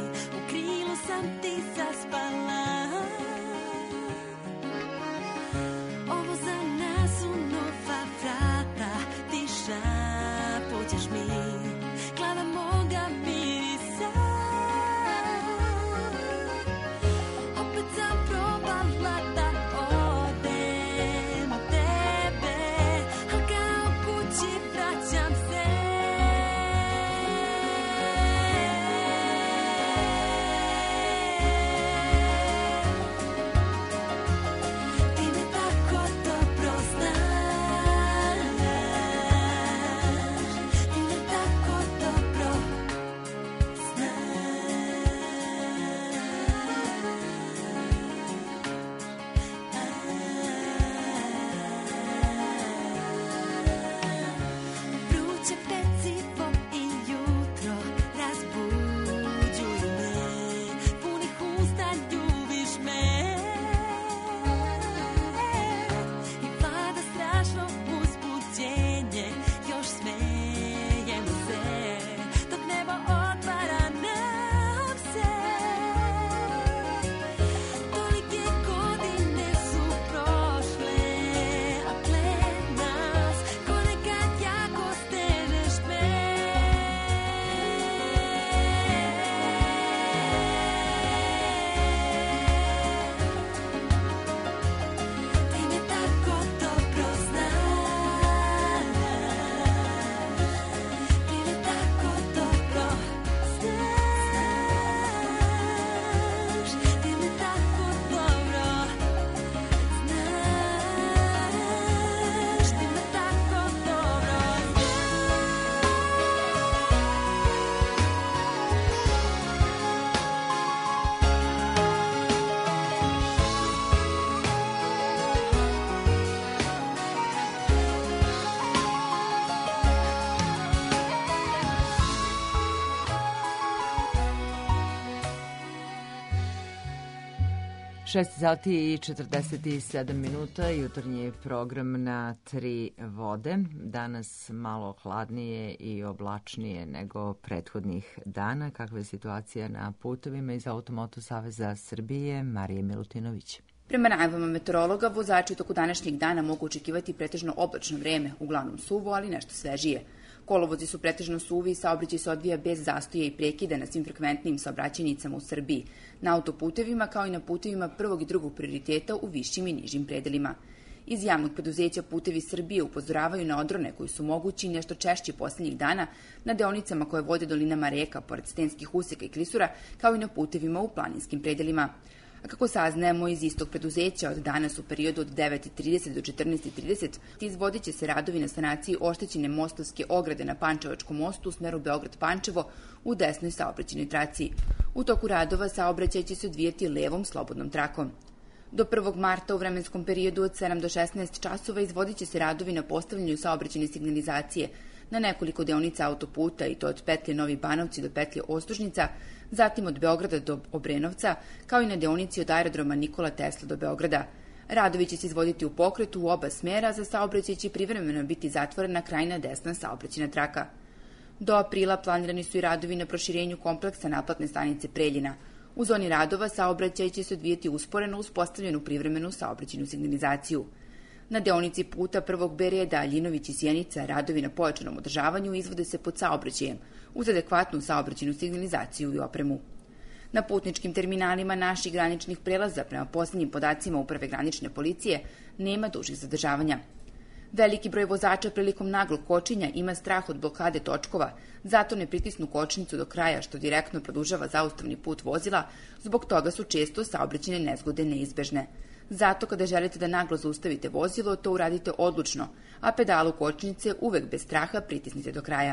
šest sati i četrdeset sedam minuta, jutarnji program na tri vode. Danas malo hladnije i oblačnije nego prethodnih dana. Kakva je situacija na putovima? Iz Automoto saveza Srbije, Marija Milutinović. Prema najavama meteorologa, vozači u toku današnjeg dana mogu očekivati pretežno oblačno vreme, uglavnom suvo, ali nešto svežije. Kolovozi su pretežno suvi i saobraćaj se odvija bez zastoja i prekida na svim frekventnim saobraćajnicama u Srbiji, na autoputevima kao i na putevima prvog i drugog prioriteta u višim i nižim predelima. Iz javnog preduzeća Putevi Srbije upozoravaju na odrone koji su mogući i nešto češći poslednjih dana na deonicama koje vode dolinama reka, pored stenskih useka i klisura, kao i na putevima u planinskim predelima. A kako saznajemo iz istog preduzeća, od danas u periodu od devet i trideset do četrnaest i trideset izvodit će se radovi na sanaciji oštećene mostovske ograde na Pančevačkom mostu u smeru Beograd-Pančevo u desnoj saobraćajnoj traci. U toku radova saobraćaj će se odvijati levom slobodnom trakom. Do prvog marta u vremenskom periodu od sedam do šesnaest časova izvodit će se radovi na postavljanju saobraćajne signalizacije na nekoliko deonica autoputa, i to od petlje Novi Banovci do petlje Ostružnica, zatim od Beograda do Obrenovca, kao i na deonici od aerodroma Nikola Tesla do Beograda. Radovi će se izvoditi u pokretu u oba smera, za saobraćaj će privremeno biti zatvorena krajna desna saobraćajna traka. Do aprila planirani su i radovi na proširenju kompleksa naplatne stanice Preljina. U zoni radova saobraćaj će se odvijati usporeno uz postavljenu privremenu saobraćajnu signalizaciju. Na deonici puta prvog B reda Ljinović i Sjenica radovi na pojačanom održavanju izvode se pod saobraćajem, uz adekvatnu saobraćajnu signalizaciju i opremu. Na putničkim terminalima naših graničnih prelaza, prema poslednjim podacima Uprave granične policije, nema dužih zadržavanja. Veliki broj vozača prilikom naglog kočenja ima strah od blokade točkova, zato ne pritisnu kočnicu do kraja, što direktno produžava zaustavni put vozila, zbog toga su često saobraćajne nezgode neizbežne. Zato kada želite da naglo zaustavite vozilo, to uradite odlučno, a pedalu kočnice uvek bez straha pritisnite do kraja.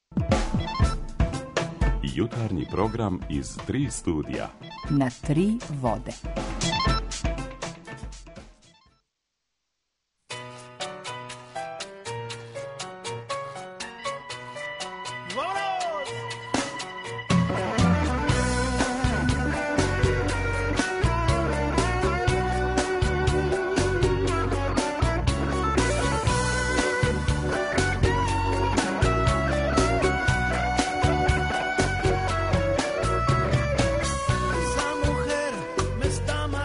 Jutarnji program iz tri studija. Na tri vode. Esa mujer me está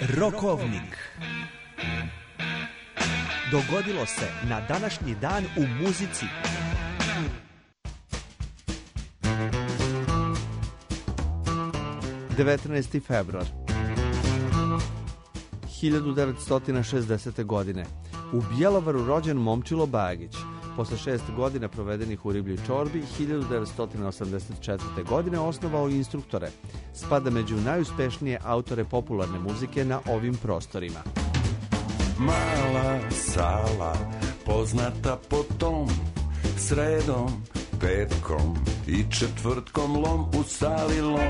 Rokovnik. Dogodilo se na današnji dan u muzici. devetnaesti februar hiljadu devetsto šezdesete. godine. U Bjelovaru rođen Momčilo Bagić. Posle šest godina provedenih u Riblji čorbi, hiljadu devetsto osamdeset četvrte. godine osnovao instruktore. Spada među najuspešnije autore popularne muzike na ovim prostorima. Mala sala, poznata po tom, sredom, petkom i četvrtkom lom u sali lom.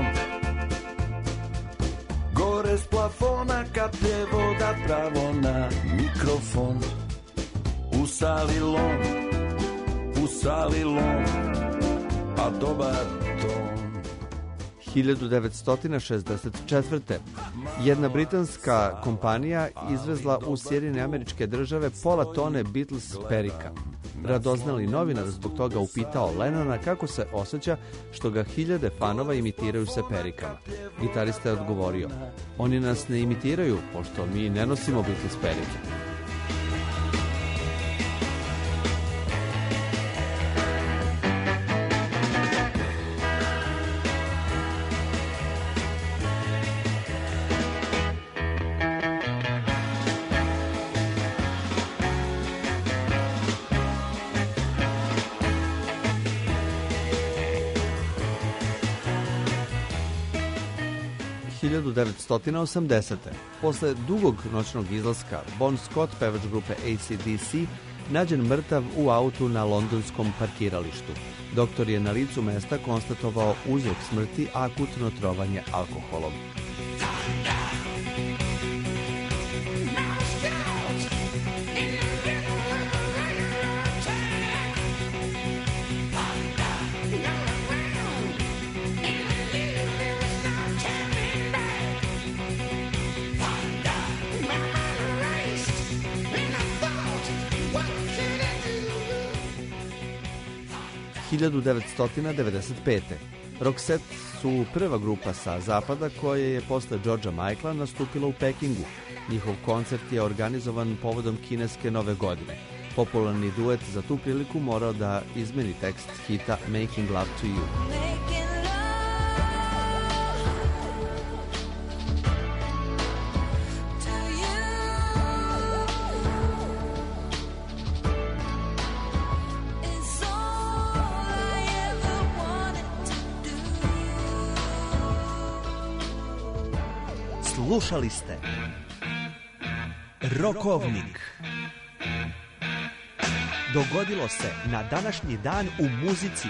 Gore s plafona kaplje voda pravo na mikrofon. U sali lom, u sali lom, a dobar ton. hiljadu devetsto šezdeset četvrte. Jedna britanska kompanija izvezla u Sjedinjene Američke Države pola tone Beatles perika. Radoznali novinar zbog toga upitao Lennona kako se osjeća što ga hiljade fanova imitiraju sa perikama. Gitarista je odgovorio: oni nas ne imitiraju, pošto mi ne nosimo Beatles perike. hiljadu devetsto osamdesete. Posle dugog noćnog izlaska, Bon Scott, pevač grupe A C D C, nađen mrtav u autu na londonskom parkiralištu. Doktor je na licu mesta konstatovao uzrok smrti, akutno trovanje alkoholom. hiljadu devetsto devedeset pete. Roxette su prva grupa sa zapada koja je posle Georgea Michaela nastupila u Pekingu. Njihov koncert je organizovan povodom kineske nove godine. Popularni duet za tu priliku morao da izmeni tekst hita Making Love to You. Slušali ste Rokovnik. Dogodilo se na današnji dan u muzici.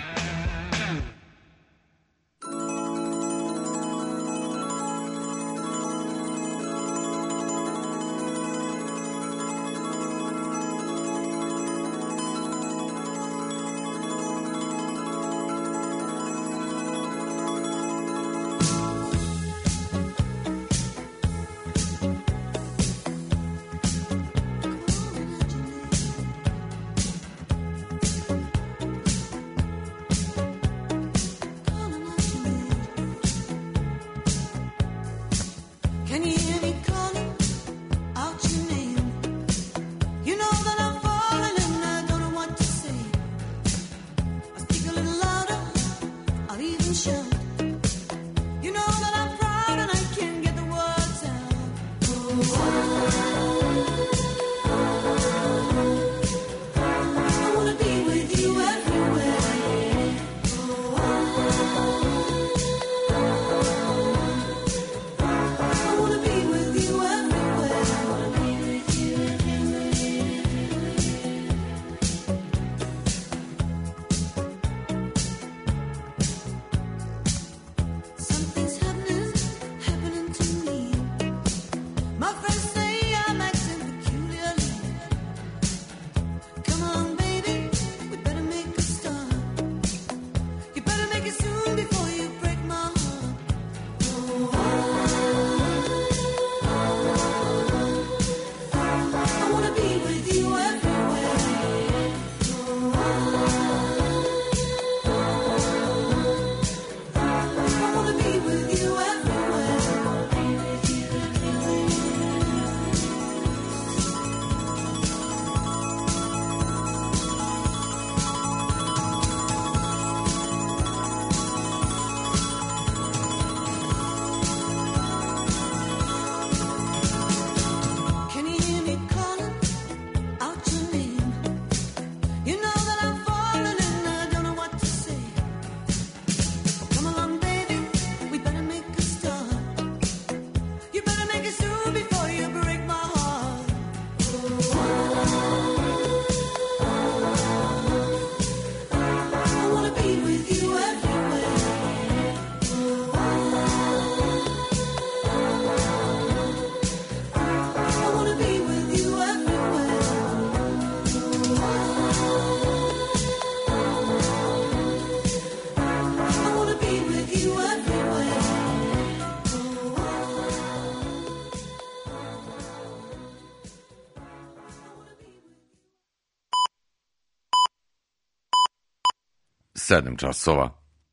sedam časova.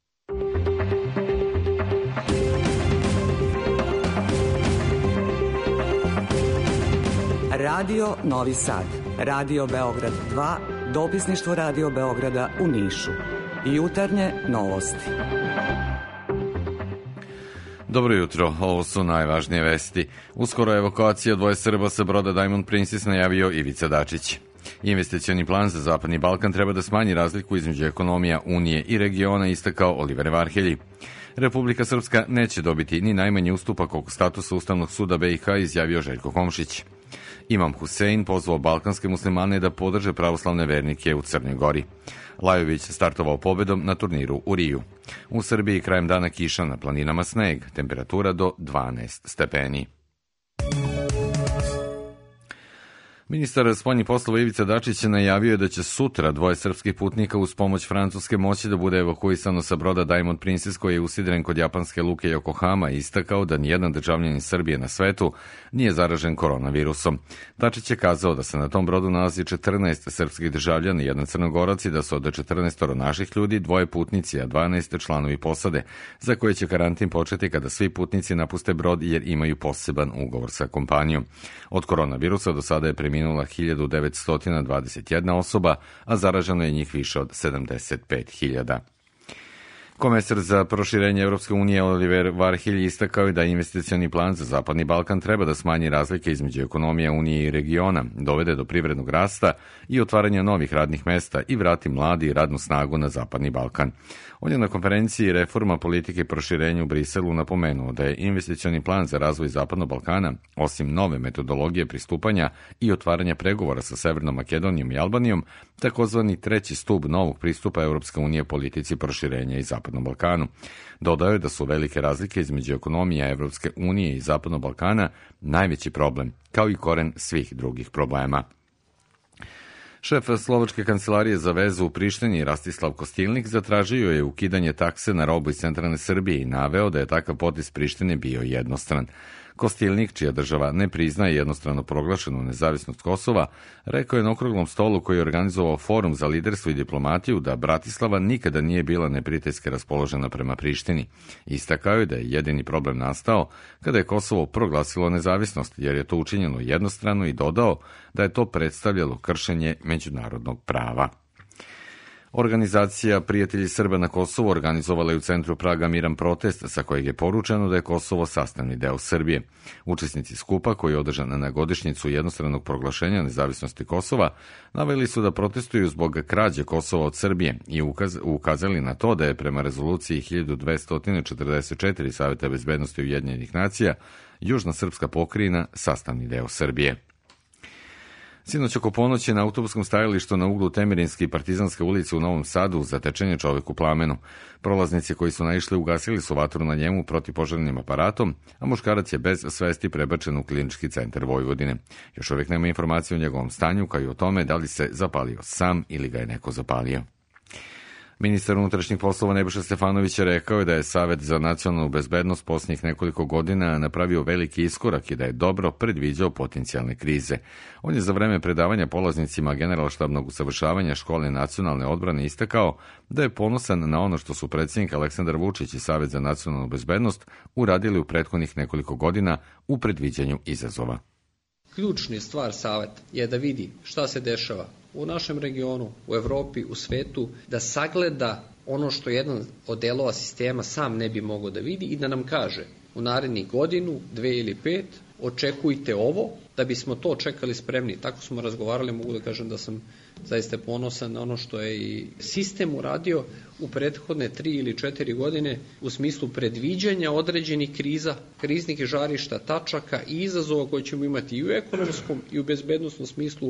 Radio Novi Sad, Radio Beograd dva, dopisništvo Radio Beograda u Nišu. Jutarnje novosti. Dobro jutro, ovo su najvažnije vesti. Uskoro evakuacija dvoje Srba sa broda Diamond Princess najavio Ivica Dačić. Investicioni plan za Zapadni Balkan treba da smanji razliku između ekonomija Unije i regiona, istakao Oliver Varhelji. Republika Srpska neće dobiti ni najmanji ustupak oko statusa Ustavnog suda B i H, izjavio Željko Komšić. Imam Husein pozvao balkanske muslimane da podrže pravoslavne vernike u Crnoj Gori. Lajović startovao pobedom na turniru u Riju. U Srbiji krajem dana kiša, na planinama sneg, temperatura do dvanaest stepeni. Ministar spoljnih poslova Ivica Dačić najavio je da će sutra dvoje srpskih putnika uz pomoć Francuske moći da bude evakuisano sa broda Diamond Princess koji je usidren kod japanske luke Yokohama i istakao da nijedan državljanin Srbije na svetu nije zaražen koronavirusom. Dačić je kazao da se na tom brodu nalazi četrnaest srpskih državljana i jedan Crnogorac i da su od četrnaest naših ljudi dvoje putnici, a dvanaest članovi posade, za koje će karantin početi kada svi putnici napuste brod jer imaju poseban ugovor sa kompanijom. Od koronavirusa do sada je preminula hiljadu devetsto dvadeset jedna osoba, a zaraženo je njih više od sedamdeset pet hiljada. Komesar za proširenje Evropske unije Oliver Varhelji istakao je da investicioni plan za Zapadni Balkan treba da smanji razlike između ekonomija Unije i regiona, dovede do privrednog rasta i otvaranja novih radnih mesta i vrati mladi i radnu snagu na Zapadni Balkan. On je na konferenciji Reforma politike i proširenja u Briselu napomenuo da je investicioni plan za razvoj Zapadnog Balkana, osim nove metodologije pristupanja i otvaranja pregovora sa Severnom Makedonijom i Albanijom, takozvani treći stub novog pristupa Evropske unije politici proširenja i Zapadnom Balkanu. Dodao je da su velike razlike između ekonomija Evropske unije i Zapadnog Balkana najveći problem, kao i koren svih drugih problema. Šef Slovačke kancelarije za vezu u Prištini Rastislav Kostilnik zatražio je ukidanje takse na robu iz centralne Srbije i naveo da je takav potez Prištine bio jednostran. Kostilnik, čija država ne priznaje jednostrano proglašenu nezavisnost Kosova, rekao je na okruglom stolu koji je organizovao Forum za liderstvo i diplomatiju da Bratislava nikada nije bila neprijateljski raspoložena prema Prištini. Istakao je da je jedini problem nastao kada je Kosovo proglasilo nezavisnost, jer je to učinjeno jednostrano i dodao da je to predstavljalo kršenje međunarodnog prava. Organizacija Prijatelji Srba na Kosovu organizovala je u centru Praga miran protest sa kojeg je poručeno da je Kosovo sastavni deo Srbije. Učesnici skupa, koji je održan na godišnjicu jednostranog proglašenja nezavisnosti Kosova, naveli su da protestuju zbog krađe Kosova od Srbije i ukaz, ukazali na to da je prema rezoluciji hiljadu dvesta četrdeset četiri Saveta bezbednosti Ujedinjenih nacija južna srpska pokrajina sastavni deo Srbije. Sinoć oko ponoći na autobuskom stajalištu na uglu Temerinske i Partizanske ulice u Novom Sadu zatečen je čovek u plamenu. Prolaznici koji su naišli ugasili su vatru na njemu protivpožarnim aparatom, a muškarac je bez svesti prebačen u klinički centar Vojvodine. Još uvijek nema informacije o njegovom stanju, kao i o tome da li se zapalio sam ili ga je neko zapalio. Ministar unutrašnjih poslova Nebojša Stefanović je rekao da je Savet za nacionalnu bezbednost posljednjih nekoliko godina napravio veliki iskorak i da je dobro predviđao potencijalne krize. On je za vreme predavanja polaznicima generalštabnog usavršavanja škole nacionalne odbrane istakao da je ponosan na ono što su predsjednik Aleksandar Vučić i Savet za nacionalnu bezbednost uradili u prethodnih nekoliko godina u predviđanju izazova. Ključni stvar Saveta je da vidi šta se dešava u našem regionu, u Evropi, u svetu, da sagleda ono što jedan od delova sistema sam ne bi mogao da vidi i da nam kaže u narednih godinu, dve ili pet, očekujte ovo, da bismo to čekali spremni. Tako smo razgovarali, mogu da kažem da sam zaista ponosan na ono što je i sistem uradio u prethodne tri ili četiri godine u smislu predviđanja određenih kriza, kriznih žarišta, tačaka i izazova koje ćemo imati i u ekonomskom i u bezbednostnom smislu.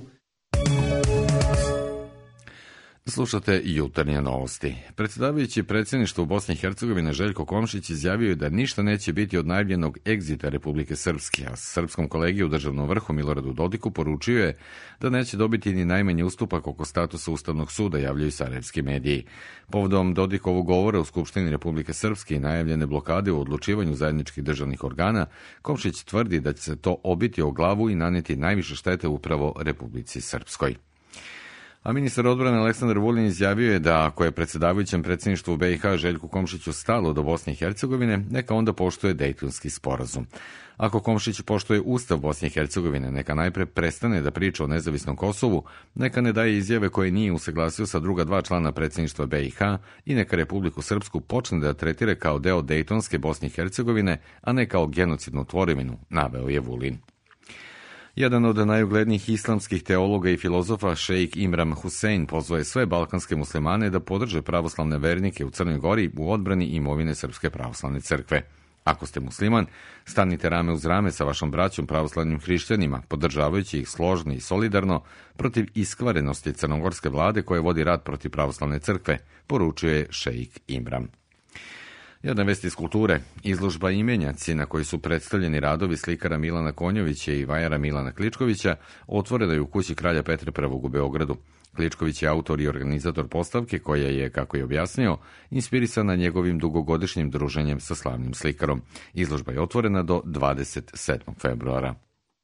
Slušate jutarnje novosti. Predsjedavajući predsjedništva u Bosni i Hercegovine Željko Komšić izjavio je da ništa neće biti od najavljenog egzita Republike Srpske, a srpskom kolegiju u državnom vrhu Miloradu Dodiku poručio je da neće dobiti ni najmanji ustupak oko statusa Ustavnog suda, javljaju sarajevski mediji. Povodom Dodikovog govora u Skupštini Republike Srpske i najavljene blokade u odlučivanju zajedničkih državnih organa, Komšić tvrdi da će se to obiti o glavu i naneti najviše štete upravo Republici Srpskoj. A ministar odbrane Aleksandar Vulin izjavio je da ako je predsjedavajućem predsjedništvu B i H Željku Komšiću stalo do Bosne i Hercegovine, neka onda poštuje Dejtonski sporazum. Ako Komšić poštuje Ustav Bosne i Hercegovine, neka najpre prestane da priča o nezavisnom Kosovu, neka ne daje izjave koje nije usaglasio sa druga dva člana predsjedništva B i H i neka Republiku Srpsku počne da tretira kao deo Dejtonske Bosne i Hercegovine, a ne kao genocidnu tvorevinu, naveo je Vulin. Jedan od najuglednijih islamskih teologa i filozofa, šejk Imran Husein, pozvao je sve balkanske muslimane da podrže pravoslavne vernike u Crnoj Gori u odbrani imovine Srpske pravoslavne crkve. Ako ste musliman, stanite rame uz rame sa vašom braćom pravoslavnim hrišćanima, podržavajući ih složno i solidarno protiv iskvarenosti crnogorske vlade koja vodi rat protiv pravoslavne crkve, poručio je šejk Imran. Jedna vest iz kulture, izložba imenjaci na koji su predstavljeni radovi slikara Milana Konjovića i vajara Milana Kličkovića otvorena je u kući kralja Petra Prvog u Beogradu. Kličković je autor i organizator postavke koja je, kako je objasnio, inspirisana njegovim dugogodišnjim druženjem sa slavnim slikarom. Izložba je otvorena do dvadeset sedmog februara.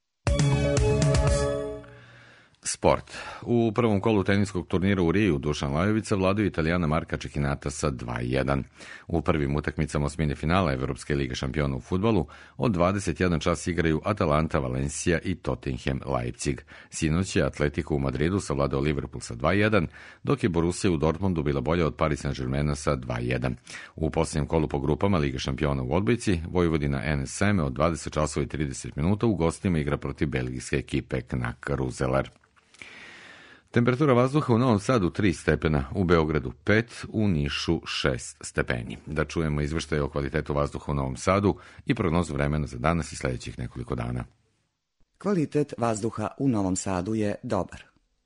Sport. U prvom kolu teniskog turnira u Riju Dušan Lajović vladao Italijana Marka Čekinata sa dva jedan. U prvim utakmicama osmine finala Evropske lige šampiona u fudbalu od dvadeset jedan čas igraju Atalanta, Valencia i Tottenham Leipzig. Sinoć je Atletico u Madridu savladao Liverpool sa dva jedan, dok je Borussia u Dortmundu bila bolja od Paris Saint-Germaina sa dva jedan. U posljednjem kolu po grupama Lige šampiona u odbojci Vojvodina N S M od dvadeset časova i trideset minuta u gostima igra protiv belgijske ekipe Knak Ruzeler. Temperatura vazduha u Novom Sadu tri stepena, u Beogradu pet, u Nišu šest stepeni. Da čujemo izveštaje o kvalitetu vazduha u Novom Sadu i prognozu vremena za danas i sljedećih nekoliko dana. Kvalitet vazduha u Novom Sadu je dobar.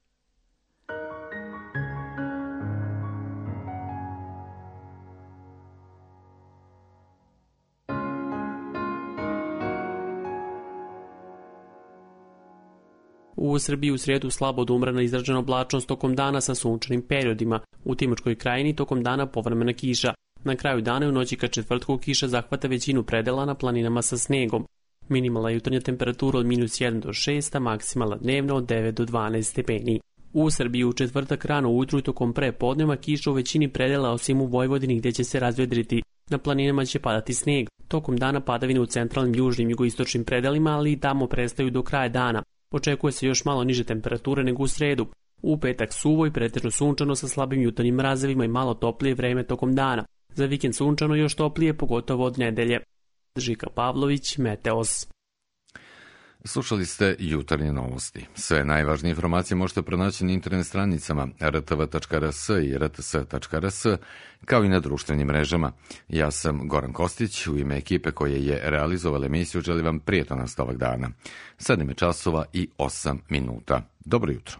U Srbiji u srijedu slabo od umrana izražena oblačnost tokom dana sa sunčanim periodima. U Timočkoj krajini tokom dana povremena kiša. Na kraju dana i u noći ka četvrtku kiša zahvata većinu predela na planinama sa snegom. Minimalna jutarnja temperatura od minus jedan do šest, a maksimalna dnevna od devet do dvanaest stepeni. U Srbiji u četvrtak rano ujutru i tokom prepodneva kiša u većini predela osim u Vojvodini gdje će se razvedriti. Na planinama će padati sneg. Tokom dana padavine u centralnim, južnim i jugoistočnim predelima, ali i tamo prestaju do kraja dana. Očekuje se još malo niže temperature nego u sredu. U petak suvo i pretežno sunčano sa slabim jutarnjim mrazevima i malo toplije vreme tokom dana. Za vikend sunčano još toplije, pogotovo od nedelje. Žika Pavlović, Meteos. Slušali ste jutarnje novosti. Sve najvažnije informacije možete pronaći na internet stranicama r t v tačka r s i r t s tačka r s, kao i na društvenim mrežama. Ja sam Goran Kostić, u ime ekipe koje je realizovala emisiju želim vam prijetan nastavak dana. sedam je časova i osam minuta. Dobro jutro.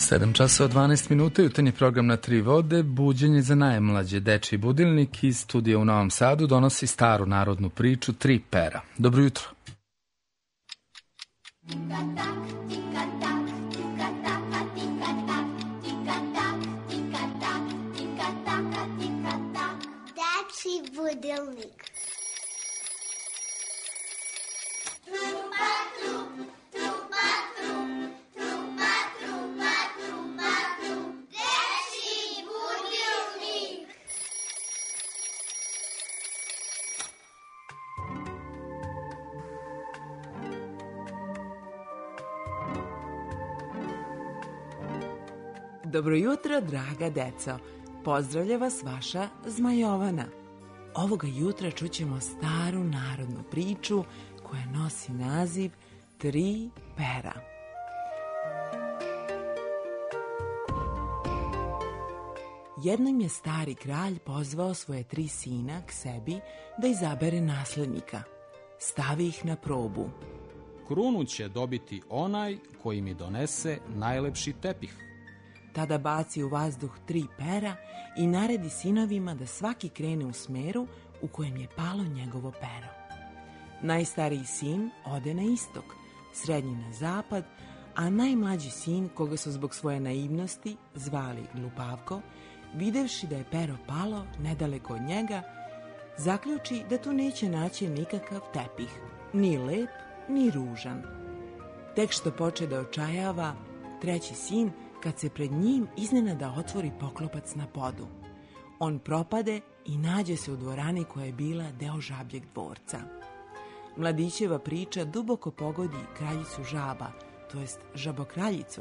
sedam časova dvanaest minuta, jutarnji program na tri vode, buđenje za najmlađe. Dečiji budilnik iz studija u Novom Sadu donosi staru narodnu priču Tri pera. Dobro jutro. Dečiji budilnik. Trupa, trup, trupa, trup, trupa, trupa, trupa, trup. Dečiji budilnik. Dobro jutro, draga deco. Pozdravlja vas vaša Zmajovana. Ovoga jutra čućemo staru narodnu priču koja nosi naziv Tri pera. Jednom je stari kralj pozvao svoje tri sina k sebi da izabere naslednika. Stavi ih na probu. Krunu će dobiti onaj koji mi donese najlepši tepih. Tada baci u vazduh tri pera i naredi sinovima da svaki krene u smeru u kojem je palo njegovo pero. Najstariji sin ode na istok, srednji na zapad, a najmlađi sin, koga su zbog svoje naivnosti zvali Glupavko, videvši da je pero palo nedaleko od njega, zaključi da tu neće naći nikakav tepih, ni lep, ni ružan. Tek što poče da očajava, treći sin, kad se pred njim iznenada otvori poklopac na podu. On propade i nađe se u dvorani koja je bila deo žabljeg dvorca. Mladićeva priča duboko pogodi kraljicu žaba, to jest žabokraljicu,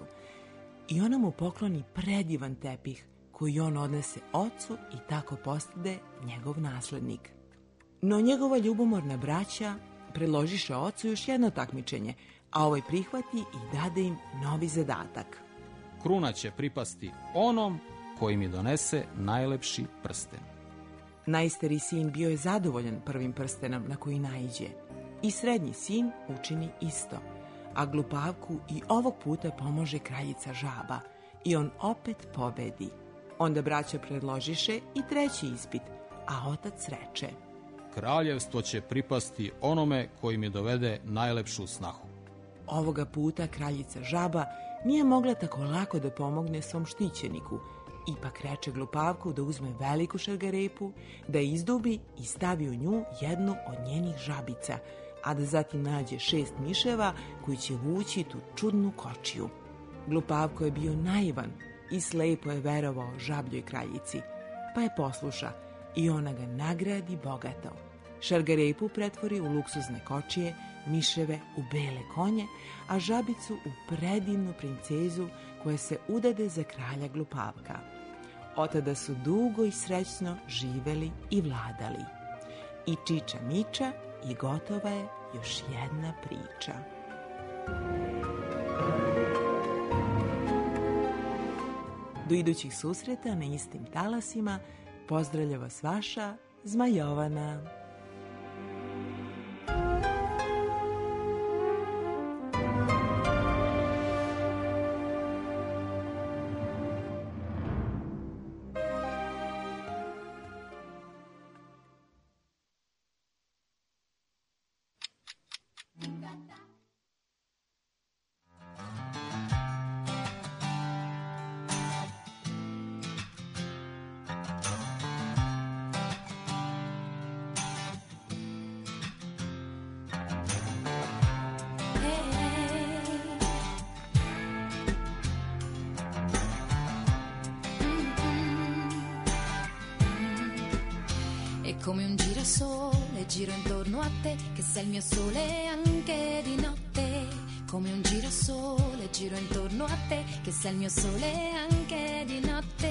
i ona mu pokloni predivan tepih koji on odnese ocu i tako postade njegov naslednik. No njegova ljubomorna braća predložiše ocu još jedno takmičenje, a ovaj prihvati i dade im novi zadatak. Kruna će pripasti onom koji mi donese najlepši prsten. Najstariji sin bio je zadovoljan prvim prstenom na koji naiđe. I srednji sin učini isto, a Glupavku i ovog puta pomože kraljica žaba i on opet pobedi. Onda braća predložiše i treći ispit, a otac reče: Kraljevstvo će pripasti onome koji mi dovede najlepšu snahu. Ovoga puta kraljica žaba nije mogla tako lako da pomogne svom štićeniku. Ipak reče Glupavku da uzme veliku šargarepu, da je izdubi i stavi u nju jednu od njenih žabica, a da zatim nađe šest miševa koji će vući tu čudnu kočiju. Glupavko je bio naivan i slepo je verovao žabljoj kraljici, pa je posluša i ona ga nagradi bogato. Šargarepu pretvori u luksuzne kočije, miševe u bele konje, a žabicu u predivnu princezu koja se udade za kralja Glupavka. Otada su dugo i srećno živeli i vladali. I čiča miča i gotova je još jedna priča. Do idućih susreta na istim talasima pozdravlja vas vaša Zmajovana. Come un girasole giro intorno a te, che sei il mio sole anche di notte. Come un girasole giro intorno a te, che sei il mio sole anche di notte.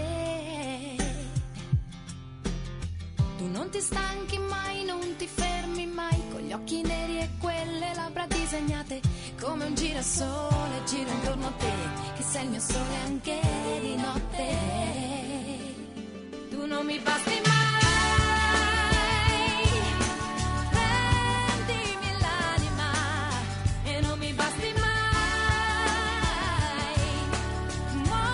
Tu non ti stanchi mai, non ti fermi mai, con gli occhi neri e quelle labbra disegnate. Come un girasole giro intorno a te, che sei il mio sole anche di notte. Tu non mi basti mai. More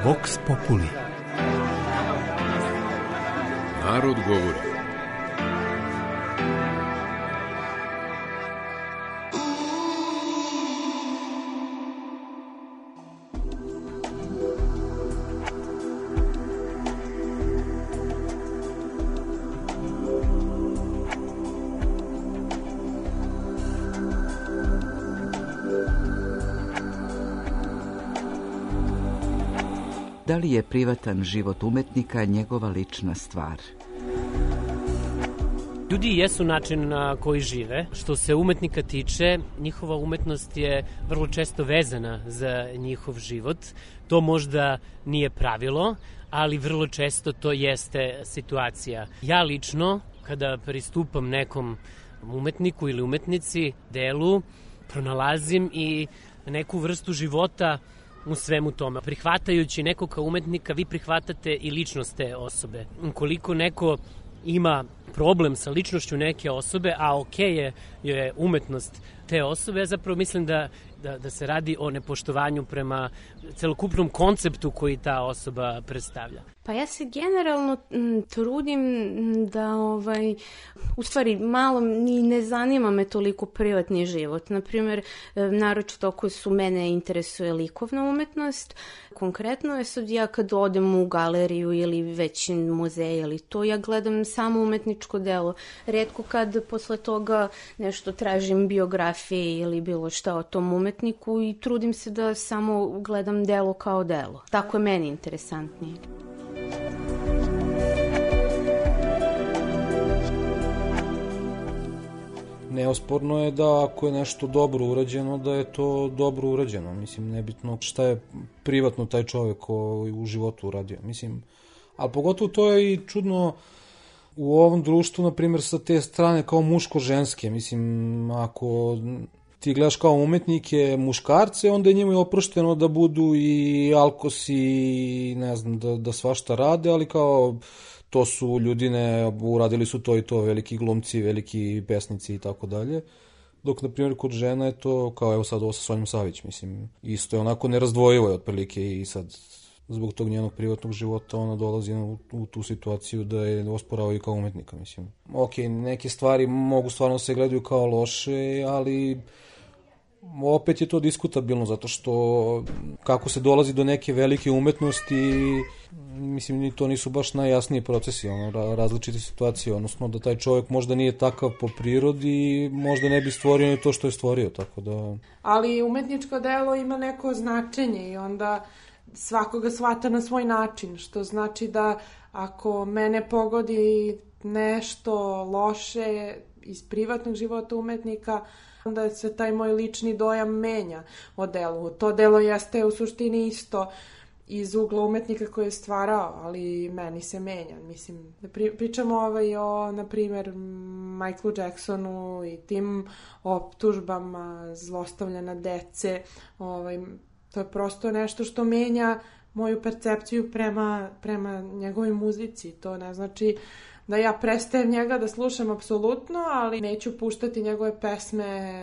Vox Populi. Narod govori. Da li je privatan život umetnika njegova lična stvar? Ljudi jesu način na koji žive. Što se umetnika tiče, njihova umetnost je vrlo često vezana za njihov život. To možda nije pravilo, ali vrlo često to jeste situacija. Ja lično, kada pristupam nekom umetniku ili umetnici, delu, pronalazim i neku vrstu života u svemu tome. Prihvatajući nekog kao umetnika, vi prihvatate i ličnost te osobe. Ukoliko neko ima problem sa ličnošću neke osobe, a ok je, je umetnost te osobe, ja zapravo mislim da, da, da se radi o nepoštovanju prema celokupnom konceptu koji ta osoba predstavlja. Pa ja se generalno m, trudim da, ovaj, u stvari, malo ni ne zanima me toliko privatni život. Naprimjer, naročito ako su mene interesuje likovna umetnost, konkretno je sad ja kad odem u galeriju ili već muzej ili to, ja gledam samo umetničko delo. Retko kad posle toga nešto tražim biografije ili bilo šta o tom umetniku i trudim se da samo gledam delo kao delo. Tako je meni interesantnije. Neosporno je da ako je nešto dobro urađeno, da je to dobro urađeno. Mislim, nebitno šta je privatno taj čovjek koji u životu uradio. Mislim, ali pogotovo to je i čudno u ovom društvu, na primjer, sa te strane kao muško-ženske. Mislim, ako ti gledaš kao umetnike muškarce, onda je njima je oprošteno da budu i alkosi i ne znam, da, da svašta rade, ali kao to su ljudine, uradili su to i to, veliki glumci, veliki pesnici i tako dalje. Dok, na primjer, kod žena je to, kao evo sad ovo sa Sonjom Savić, mislim, isto je onako nerazdvojivo je otprilike i sad zbog tog njenog privatnog života ona dolazi u, u tu situaciju da je osporava i kao umetnika, mislim. Ok, neke stvari mogu stvarno se gledaju kao loše, ali opet je to diskutabilno, zato što kako se dolazi do neke velike umetnosti, mislim, to nisu baš najjasniji procesi, ono, različite situacije, odnosno da taj čovjek možda nije takav po prirodi i možda ne bi stvorio ni to što je stvorio, tako da... Ali umetničko delo ima neko značenje i onda svakoga shvata na svoj način, što znači da ako mene pogodi nešto loše iz privatnog života umetnika, onda se taj moj lični dojam menja o delu. To delo jeste u suštini isto iz ugla umetnika koji je stvarao, ali meni se menja. Mislim, da pri, pričamo ovaj o, na primjer, Michaelu Jacksonu i tim optužbama zlostavljanja dece. Ovaj, to je prosto nešto što menja moju percepciju prema, prema njegovoj muzici. To ne znači da ja prestajem njega da slušam apsolutno, ali neću puštati njegove pesme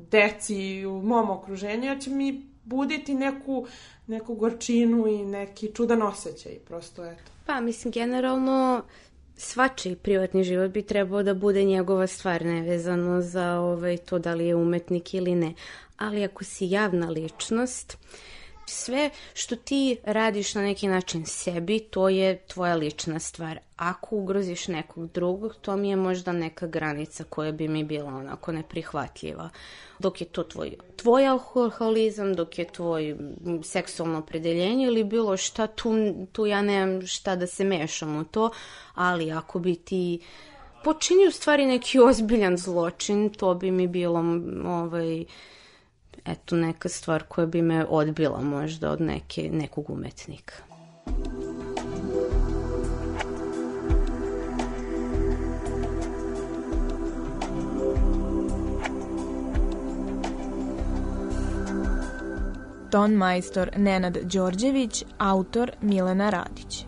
deci u mom okruženju, jer će mi buditi neku, neku gorčinu i neki čudan osjećaj, prosto eto. Pa, mislim, generalno svačiji privatni život bi trebao da bude njegova stvar, nevezano za ovaj, to da li je umetnik ili ne. Ali ako si javna ličnost, sve što ti radiš na neki način sebi, to je tvoja lična stvar. Ako ugroziš nekog drugog, to mi je možda neka granica koja bi mi bila onako neprihvatljiva. Dok je to tvoj, tvoj alkoholizam, dok je tvoj seksualno opredeljenje ili bilo šta, tu, tu ja nemam šta da se mešam u to, ali ako bi ti počinio u stvari neki ozbiljan zločin, to bi mi bilo ovaj... eto, neka stvar koja bi me odbila možda od neke, nekog umetnika. Ton majstor Nenad Đorđević, autor Milena Radić.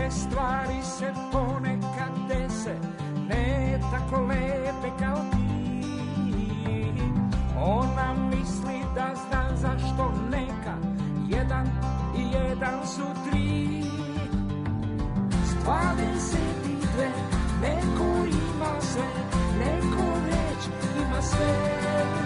lepe stvari se ponekad dese, ne tako lepe kao ti. Ona misli da zna zašto neka, jedan i jedan su tri. S dvadeset i dve neko ima sve, neko već ima sve.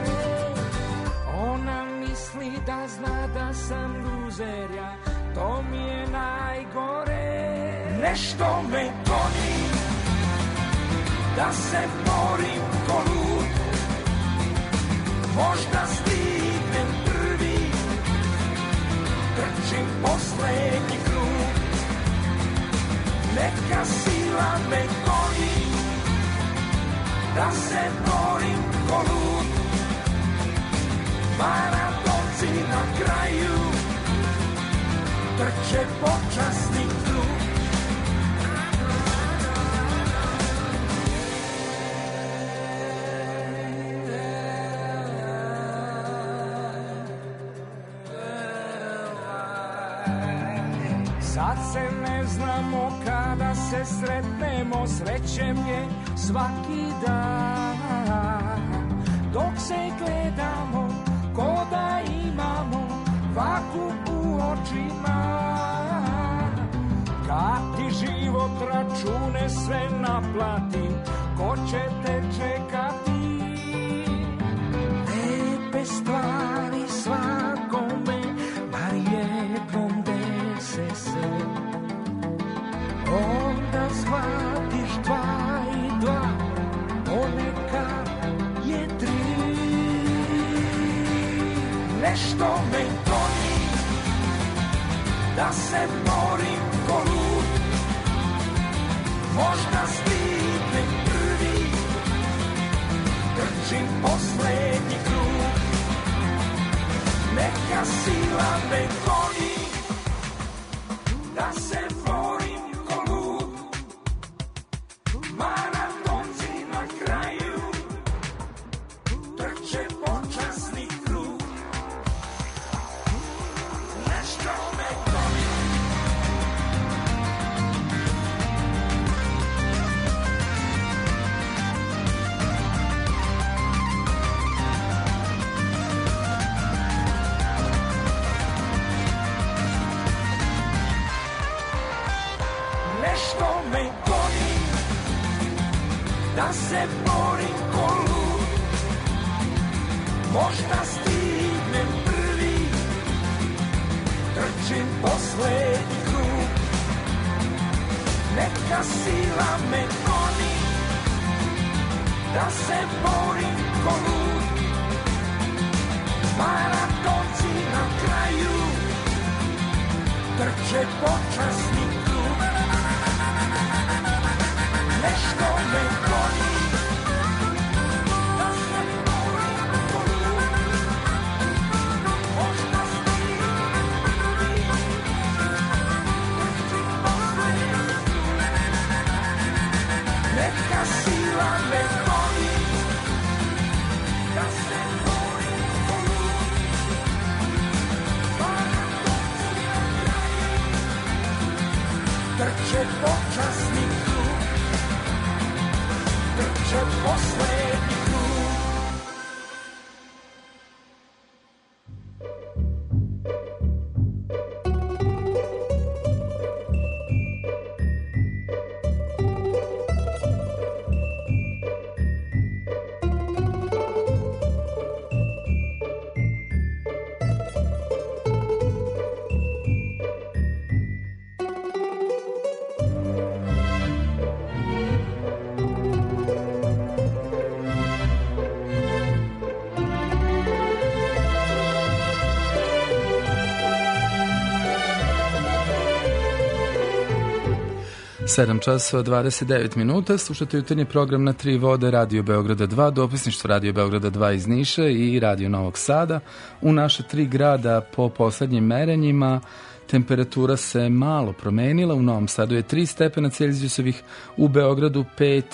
Ona misli da zna da sam luzer ja, to mi je najgore. Nešto me goni, da se borim ko lud. Možda stignem prvi, trčim poslednji krug. Neka sila me goni, da se borim ko lud. Maratonci na kraju trče počasni krug. Sad se ne znamo kada se sretnemo, srećem je svaki dan. Dok se gledamo, ko da imamo vakuum u očima. Kad ti život račune sve naplati, ko će te čekati? Lepe stvari svakome, bar jednom dese se. Onda shvatiš dva i dva, ponekad je tri. Nešto me goni, da se borim ko lud. Možda stignem prvi, trčim poslednji krug. Neka sila me goni, da se borim ko lud. Maratonci na kraju trče počasni krug. Nešto me goni. Nešto me goni, da se borim ko lud. Možda stignem prvi, trčim poslednji krug. Neka sila me goni, da se borim ko lud. Maratonci na kraju trče počasni krug. Nešto me goni, da se borim ko lud. Možda stignem prvi, trčim poslednji krug. Neka sila me goni, da se borim ko lud. Maratonci na kraju trče počasni krug. Trče poslednji krug. sedam časova dvadeset devet minuta, slušate jutarnji program na tri vode Radio Beograda dva, dopisništvo Radio Beograda dva iz Niša i Radio Novog Sada. U naše tri grada po poslednjim merenjima temperatura se malo promenila, u Novom Sadu je tri stepena Celzijusovih, u Beogradu pet,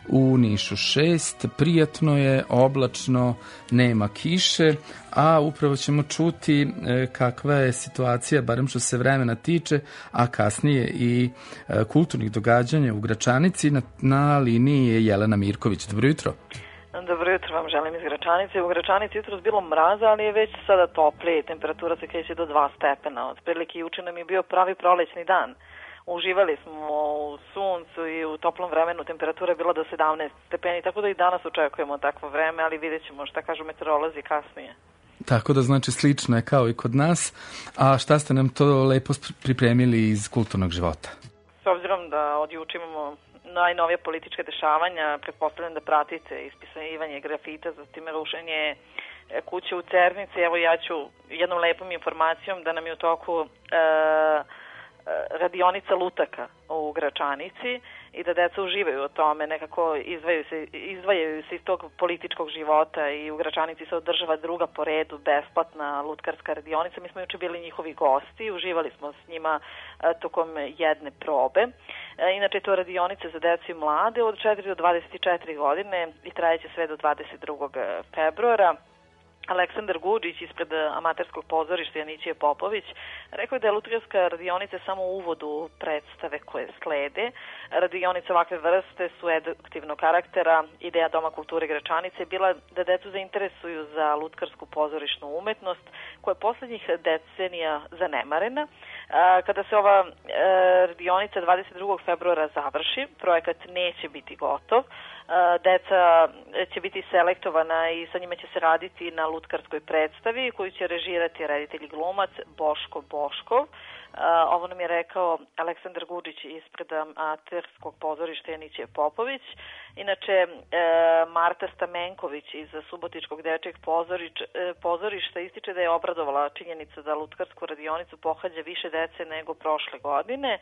u Nišu šest, prijatno je, oblačno, nema kiše, a upravo ćemo čuti e, kakva je situacija, barem što se vremena tiče, a kasnije i e, kulturnih događanja u Gračanici. Na, na liniji je Jelena Mirković. Dobro jutro. Dobro jutro vam želim iz Gračanice. U Gračanici jutros bilo mraza, ali je već sada toplije. Temperatura se kreće do dva stepena. Od prilike juče nam je bio pravi prolećni dan. Uživali smo u suncu i u toplom vremenu. Temperatura je bila do sedamnaest stepeni, tako da i danas očekujemo takvo vreme, ali vidjet ćemo šta kažu meteorolozi kasnije. Tako da znači slično je kao i kod nas. A šta ste nam to lepo pripremili iz kulturnog života? S obzirom da od juče imamo najnovije političke dešavanja, pretpostavljam da pratite ispisivanje grafita, zatim rušenje kuće u Cernici. Evo ja ću jednom lepom informacijom da nam je u toku e, radionica lutaka u Gračanici i da deca uživaju o tome, nekako izdvajaju se, izdvajaju se iz tog političkog života i u Gračanici se održava druga po redu besplatna lutkarska radionica. Mi smo juče bili njihovi gosti, uživali smo s njima tokom jedne probe. Inače, to je radionica za decu i mlade od četiri do dvadeset četiri godine i trajeće sve do dvadeset drugog februara. Aleksandar Guđić ispred amaterskog pozorišta Janićije Popović rekao je da je lutkarska radionica samo u uvodu predstave koje slede. Radionice ovakve vrste su eduktivnog karaktera. Ideja Doma kulture Gračanice je bila da decu zainteresuju za lutkarsku pozorišnu umetnost koja je poslednjih decenija zanemarena. Kada se ova radionica dvadeset drugog februara završi, projekat neće biti gotov. Deca će biti selektovana i sa njima će se raditi na lutkarskoj predstavi koju će režirati reditelj i glumac Boško Boškov. Ovo nam je rekao Aleksandar Guđić ispred amaterskog pozorišta Janićije Popović. Inače, Marta Stamenković iz Subotičkog dečijeg pozorišta ističe da je obradovala činjenica da lutkarsku radionicu pohađa više dece nego prošle godine.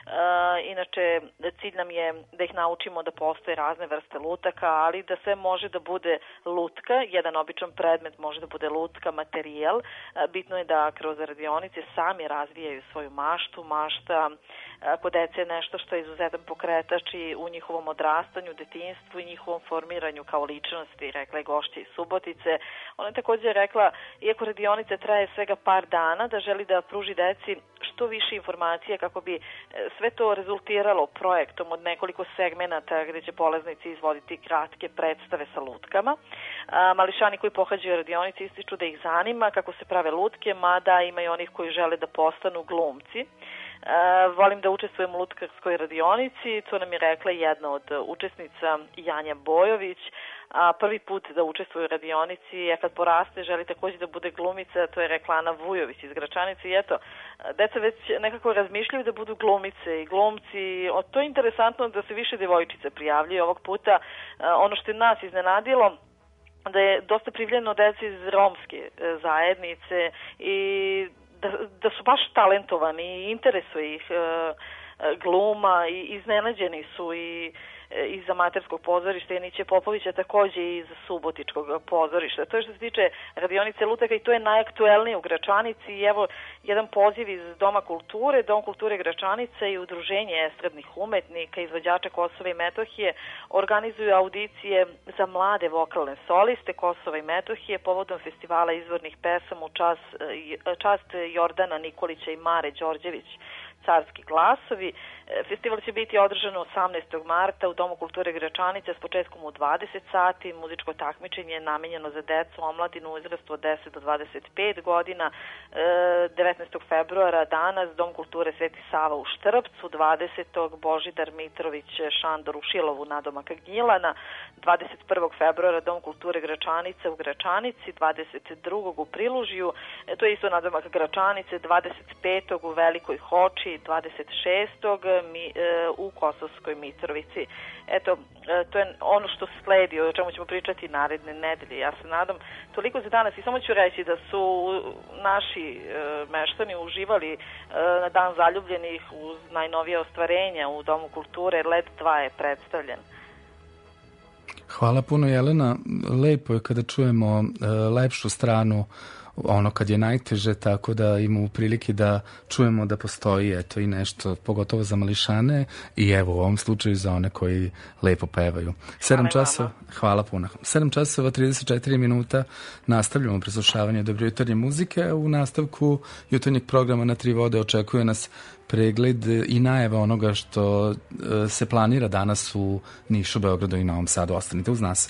Inače, cilj nam je da ih naučimo da postoje razne vrste lutaka, ali da sve može da bude lutka. Jedan običan predmet može da bude lutka, materijal. Bitno je da kroz radionice sami razvijaju svoju maštu. Mašta kod dece je nešto što je izuzetan pokretač i u njihovom odrastanju, detinjstvu i njihovom formiranju kao ličnosti, rekla je gošća iz Subotice. Ona je također rekla, iako radionica traje svega par dana, da želi da pruži deci što više informacije kako bi sve to rezultiralo projektom od nekoliko segmenata gde će polaznici izvoditi kratke predstave sa lutkama. Mališani koji pohađaju radionice ističu da ih zanima kako se prave lutke, mada ima i onih koji žele da postanu glumci. Uh, volim da učestvujem u lutkarskoj radionici, to nam je rekla jedna od učesnica Janja Bojović, a prvi put da učestvuje u radionici, a kad poraste želi također da bude glumica, to je rekla Ana Vujović iz Gračanice. I eto, deca već nekako razmišljaju da budu glumice i glumci. O, to je interesantno da se više devojčice prijavljaju ovog puta. Uh, ono što je nas iznenadilo, da je dosta privljeno deci iz romske zajednice i Da, da su baš talentovani i interesuje ih e, gluma i iznenađeni su i e, iz amaterskog pozorišta Janićije Popovića, također i iz Subotičkog pozorišta. To je što se tiče radionice lutaka i to je najaktuelnije u Gračanici. I evo jedan poziv iz Doma kulture, Dom kulture Gračanice i Udruženje estradnih umetnika, izvođača Kosova i Metohije organizuju audicije za mlade vokalne soliste Kosova i Metohije povodom festivala izvornih pesama u čas, čast Jordana Nikolića i Mare Đorđević, Carski glasovi. Festival će biti održan osamnaestog marta u Domu kulture Gračanice s početkom u dvadeset sati. Muzičko takmičenje je namenjeno za decu, omladinu u uzrastu od deset do dvadeset pet godina. devetnaestog februara danas Dom kulture Sveti Sava u Štrpcu, dvadesetog Božidar Mitrović Šandor u Šilovu nadomaka Gnjilana, dvadeset prvog februara Dom kulture Gračanice u Gračanici, dvadeset drugog u Prilužju, to je isto nadomak Gračanice, dvadeset petog u Velikoj Hoči, dvadeset šestog Mi, e, u Kosovskoj Mitrovici. Eto, e, to je ono što sledi, o čemu ćemo pričati naredne nedelje. Ja se nadam toliko za danas i samo ću reći da su naši e, meštani uživali e, na Dan zaljubljenih uz najnovije ostvarenja u Domu kulture. Led dva je predstavljen. Hvala puno, Jelena. Lepo je kada čujemo e, lepšu stranu ono kad je najteže, tako da imamo prilike da čujemo da postoji eto i nešto, pogotovo za mališane i evo u ovom slučaju za one koji lepo pevaju. sedam časova, hvala puno. sedam časova trideset četiri minuta nastavljamo preslušavanje dobrojutarnje muzike. U nastavku jutarnjeg programa Na tri vode očekuje nas pregled i najava onoga što se planira danas u Nišu, Beogradu i Novom Sadu. Ostanite uz nas.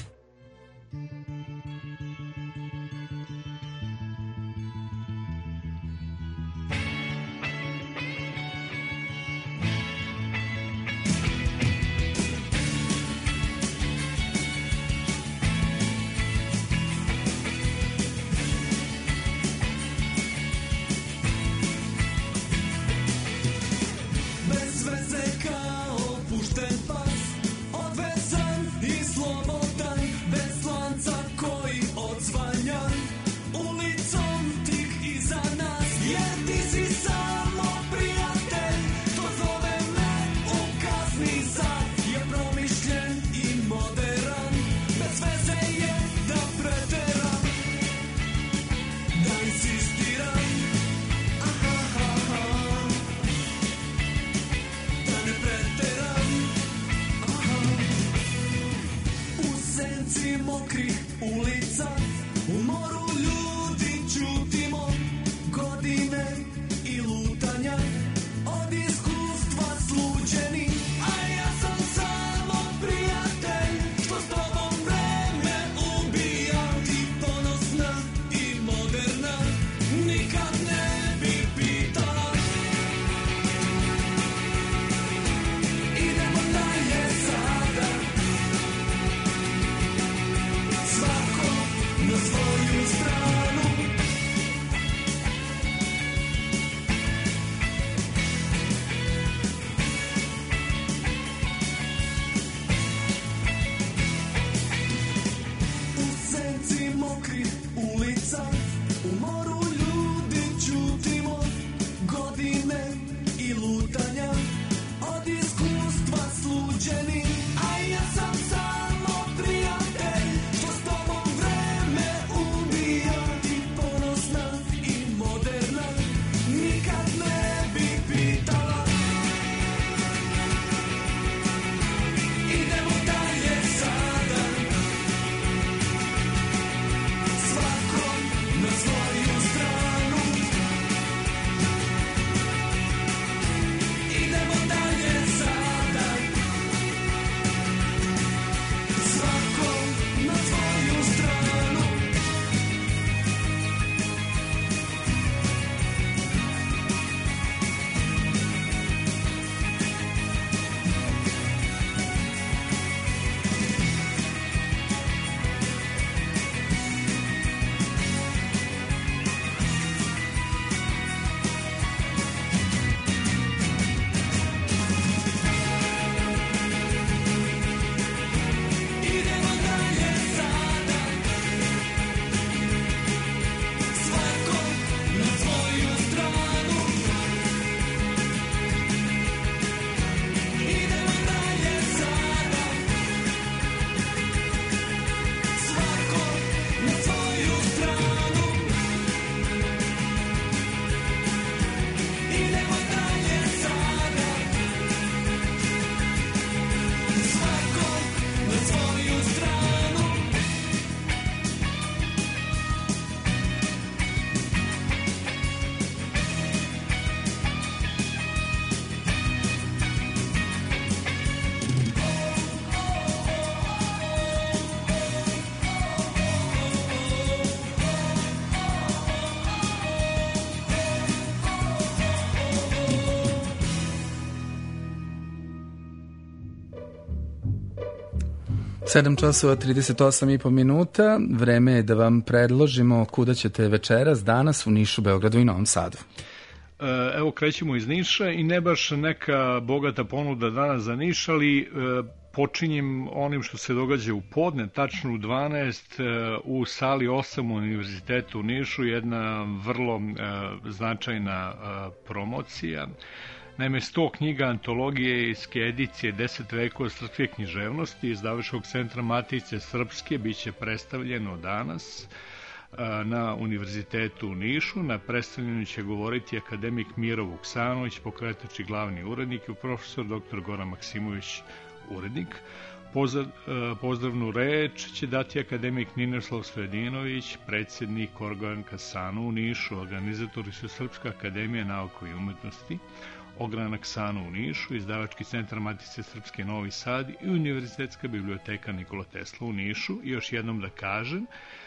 sedam časova trideset osam i po minuta. Vreme je da vam predložimo kuda ćete večeras, danas u Nišu, Beogradu i Novom Sadu. Evo, krećemo iz Niša i ne baš neka bogata ponuda danas za Niš, ali počinjem onim što se događa u podne, tačno u dvanaest u sali osam u Univerzitetu u Nišu, jedna vrlo značajna promocija. Naime, sto knjiga antologijske edicije deset vekova srpske književnosti iz Izdavačkog centra Matice Srpske biće predstavljeno danas. na Univerzitetu u Nišu. Na predstavljanju će govoriti akademik Miro Vuksanović, pokretač i glavni urednik, i profesor doktor Goran Maksimović, urednik. Pozdrav, pozdravnu reč će dati akademik Ninoslav Svedinović, predsjednik Organka Sanu u Nišu. Organizatori su Srpska akademija nauka i umetnosti, Ogranak Sanu u Nišu, Izdavački centar Matice Srpske Novi Sad i Univerzitetska biblioteka Nikola Tesla u Nišu. I još jednom da kažem,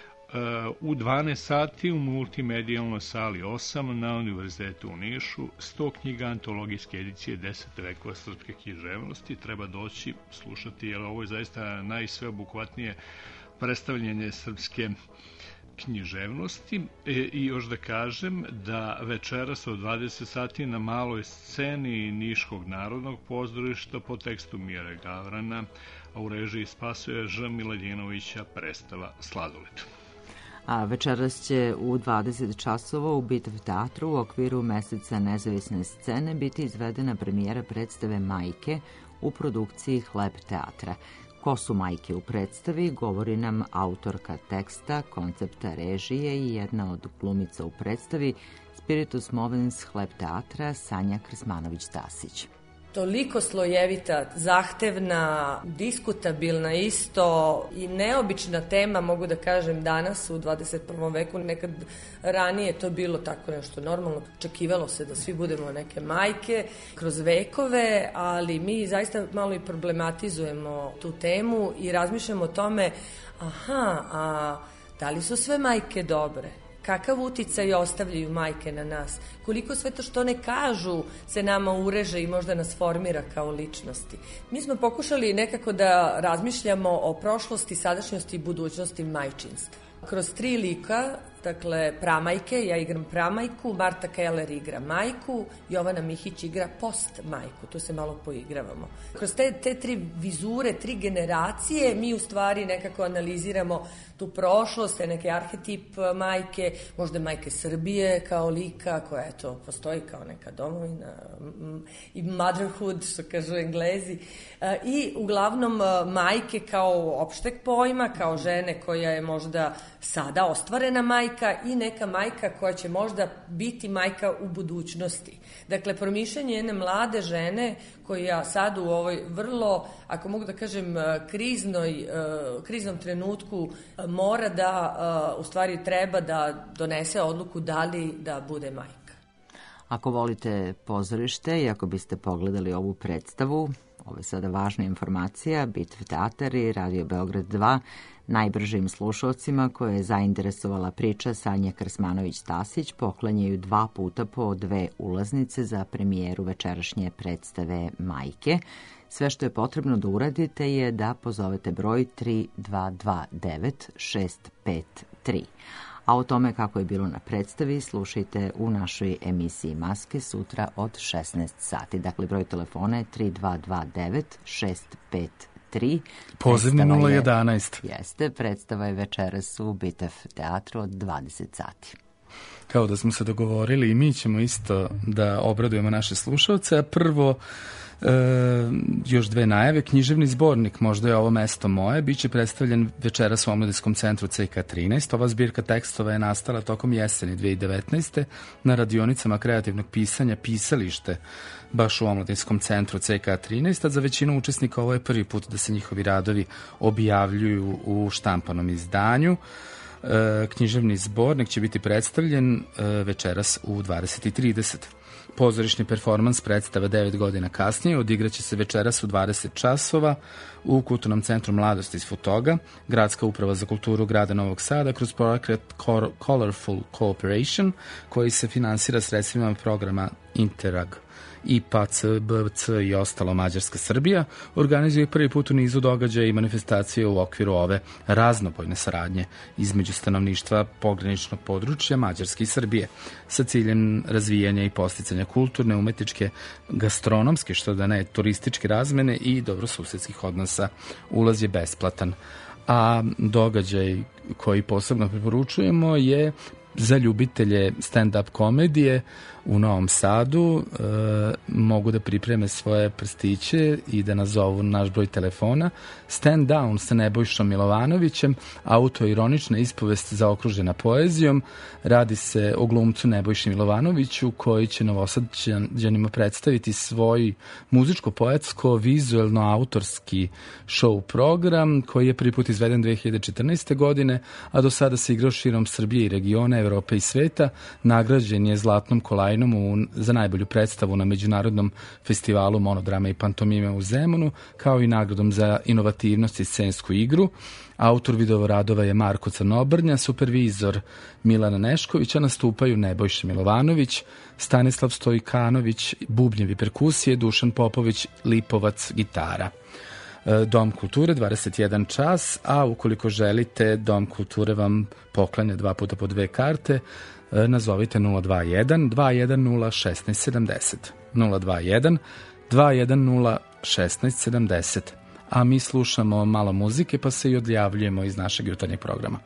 u dvanaest sati u multimedijalnoj sali osam na Univerzitetu u Nišu sto knjiga antologijske edicije deset vekova srpske književnosti. Treba doći slušati, jer ovo je zaista najsveobuhvatnije predstavljanje srpske književnosti. E, I još da kažem da večeras od dvadeset sati na maloj sceni Niškog narodnog pozorišta po tekstu Mire Gavrana, a u režiji Spasoja Ž. Miladinovića predstava Sladoled. A večeras će u dvadeset časova u Bitev teatru u okviru meseca nezavisne scene biti izvedena premijera predstave Majke u produkciji Hleb teatra. Ko su majke u predstavi, govori nam autorka teksta, koncepta režije i jedna od glumica u predstavi, Spiritus Movens Hleb teatra, Sanja Krsmanović-Tasić. Toliko slojevita, zahtevna, diskutabilna isto i neobična tema, mogu da kažem, danas u dvadeset prvom veku. Nekad ranije to bilo tako nešto normalno. Očekivalo se da svi budemo neke majke kroz vekove, ali mi zaista malo i problematizujemo tu temu i razmišljamo o tome, aha, a da li su sve majke dobre? Kakav uticaj ostavljaju majke na nas? Koliko sve to što one kažu se nama ureže i možda nas formira kao ličnosti? Mi smo pokušali nekako da razmišljamo o prošlosti, sadašnjosti i budućnosti majčinstva. Kroz tri lika, dakle pramajke, ja igram pramajku, Marta Keller igra majku, Jovana Mihić igra post majku, tu se malo poigravamo. Kroz te, te tri vizure, tri generacije, mi u stvari nekako analiziramo tu prošlost, te neke arhetip majke, možda majke Srbije kao lika, koja eto, postoji kao neka domovina, i motherhood, što kažu Englezi, i uglavnom majke kao opšteg pojma, kao žene koja je možda sada ostvarena majka i neka majka koja će možda biti majka u budućnosti. Dakle, promišljanje jedne mlade žene koja sad u ovoj vrlo, ako mogu da kažem, kriznoj, kriznom trenutku mora da, u stvari treba da donese odluku da li da bude majka. Ako volite pozorište i ako biste pogledali ovu predstavu, ovo je sada važna informacija, Bitev teatar i Radio Beograd dva najbržim slušalcima koje je zainteresovala priča Sanje Krsmanović-Tasić poklanjaju dva puta po dve ulaznice za premijeru večerašnje predstave Majke. Sve što je potrebno da uradite je da pozovete broj tri dva dva devet šest pet tri. A o tome kako je bilo na predstavi slušajte u našoj emisiji Maske sutra od šesnaest sati. Dakle, broj telefona je tri dva dva devet šest pet tri. Pozivni nula jedanaest. Jeste, predstava je večeras u Bitev teatru od dvadeset sati. Kao da smo se dogovorili i mi ćemo isto da obradujemo naše slušalce, a prvo E, još dve najave. Književni zbornik Možda je ovo mesto moje biće predstavljen večeras u Omladinskom centru C K trinaest. Ova zbirka tekstova je nastala tokom jeseni dve hiljade devetnaeste. na radionicama kreativnog pisanja Pisalište baš u Omladinskom centru C K trinaest, a za većinu učesnika ovo je prvi put da se njihovi radovi objavljuju u štampanom izdanju. E, književni zbornik će biti predstavljen e, večeras u dvadeset i trideset. Pozorišni performans predstava devet godina kasnije odigraće se večeras u dvadeset časova u Kulturnom centru Mladosti iz Futoga. Gradska uprava za kulturu grada Novog Sada kroz projekat Colorful Cooperation koji se finansira sredstvima programa Interreg. I P A C, B C i ostalo Mađarska Srbija organizuje prvi put u nizu događaja i manifestacije u okviru ove raznobojne saradnje između stanovništva pograničnog područja Mađarske i Srbije sa ciljem razvijanja i posticanja kulturne, umetničke, gastronomske, što da ne, turističke razmene i dobrosusedskih odnosa. Ulaz je besplatan. A događaj koji posebno preporučujemo je za ljubitelje stand-up komedije u Novom Sadu e, mogu da pripreme svoje prstiće i da nazovu naš broj telefona. Stand Down sa Nebojšom Milovanovićem, autoironična ispovest zaokružena poezijom. Radi se o glumcu Nebojši Milovanoviću koji će Novosađanima predstaviti svoj muzičko-poetsko, vizuelno-autorski show program koji je prvi put izveden dve hiljade četrnaeste. godine, a do sada se igrao širom Srbije i regiona, Evrope i sveta. Nagrađen je zlatnom kolajnom u, za najbolju predstavu na Međunarodnom festivalu monodrame i pantomime u Zemunu, kao i nagradom za inovativnost i scensku igru. Autor videoradova je Marko Crnobrnja, supervizor Milana Neškovića, nastupaju Nebojša Milovanović, Stanislav Stojkanović, bubnjevi perkusije, Dušan Popović, Lipovac, gitara. Dom kulture, dvadeset jedan čas, a ukoliko želite, Dom kulture vam poklanja dva puta po dve karte, nazovite nula dva jedan dva jedan nula šest sedam nula nula dva jedan dva jedan nula šest sedam nula, a mi slušamo malo muzike pa se i odjavljujemo iz našeg jutarnjeg programa.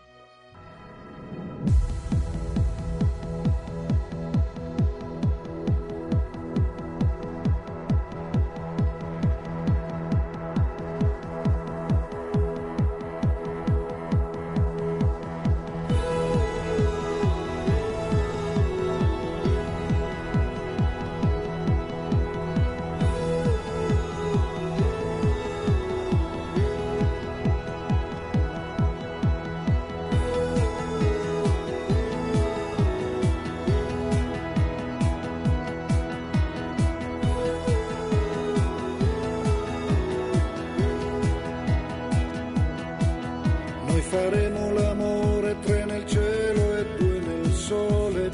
Faremo l'amore, tre nel cielo e due nel sole.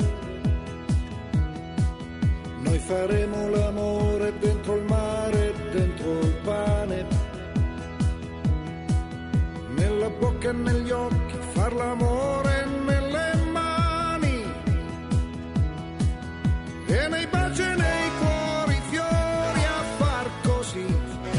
Noi faremo l'amore dentro il mare, dentro il pane. Nella bocca e negli occhi, far l'amore nelle mani. E nei baci e nei cuori, fiori a far così.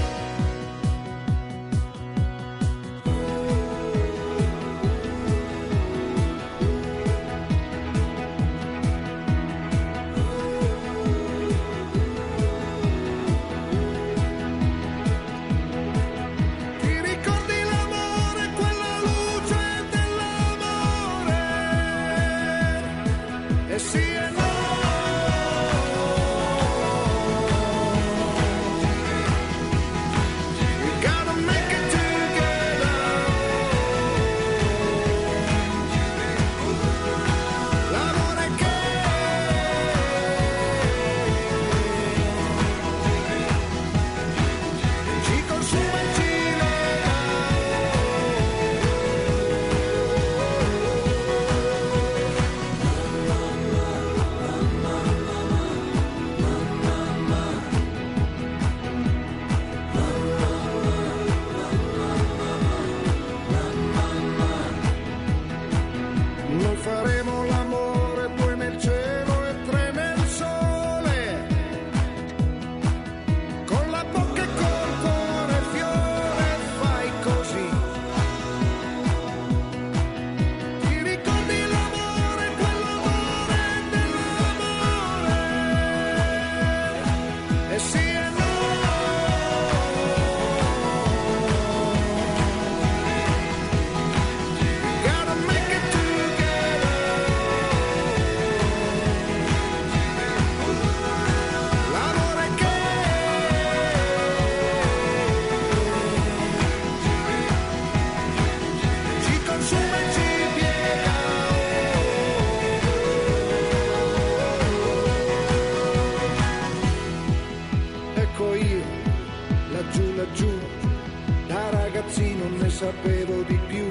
Sapevo di più,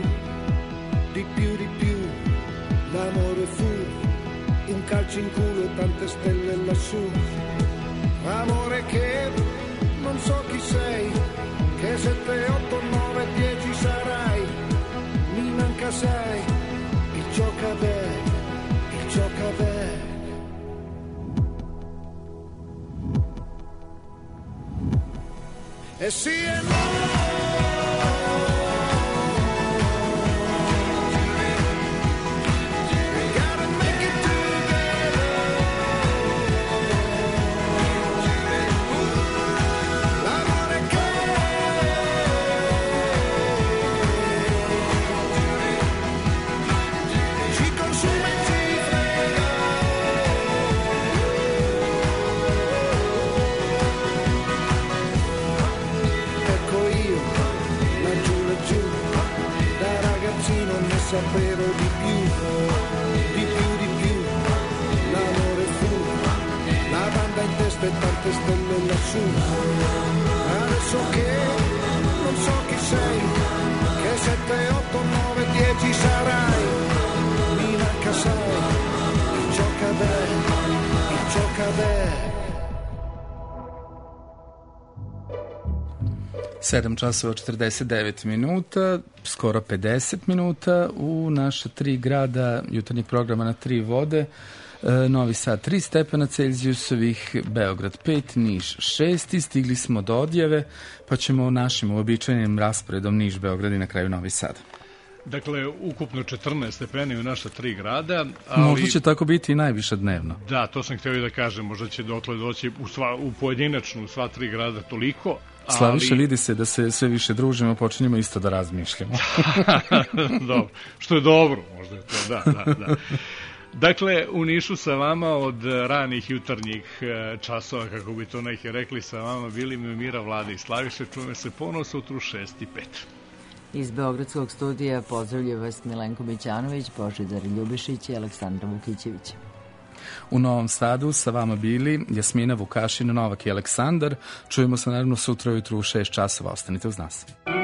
di più, di più. L'amore fu un calcio in culo e tante stelle lassù. Amore che non so chi sei, che sette, otto, nove, dieci sarai. Mi manca sei, il giocabè, il giocabè. E sì e no. We got sapevo di più, di più, di più. L'amore fu la banda in testa e tante stelle lassù. Adesso che non so chi sei, che sette, otto, nove, dieci sarai. Mi manca sai, il giocadè, il giocadè. sedam časova četrdeset devet minuta, skoro pedeset minuta u naša tri grada jutarnjeg programa na tri vode. E, Novi Sad tri stepena Celzijusovih, Beograd pet, Niš šest i stigli smo do odjave, pa ćemo našim uobičajenim rasporedom Niš, Beograd i na kraju Novi Sad. Dakle, ukupno četrnaest stepeni u naša tri grada. Ali... Možda će tako biti i najviše dnevno. Da, to sam htio i da kažem, možda će dotle doći u, sva, u pojedinačnu sva tri grada toliko. Ali... Slaviše, vidi se da se sve više družimo, počinjemo isto da razmišljamo. Dobro, što je dobro, možda je to, da, da, da. Dakle, u Nišu sa vama od ranih jutarnjih časova, kako bi to neki rekli, sa vama bili Mira, Vlada i Slaviše, čujeme se ponovo sutra u šest i pet. Iz Beogradskog studija pozdravlja vas Milenko Mićanović, Božidar Ljubišić i Aleksandra Vukićević. U Novom Sadu sa vama bili Jasmina Vukašin, Novak i Aleksandar. Čujemo se naravno sutra ujutru u šest časova. Ostanite uz nas.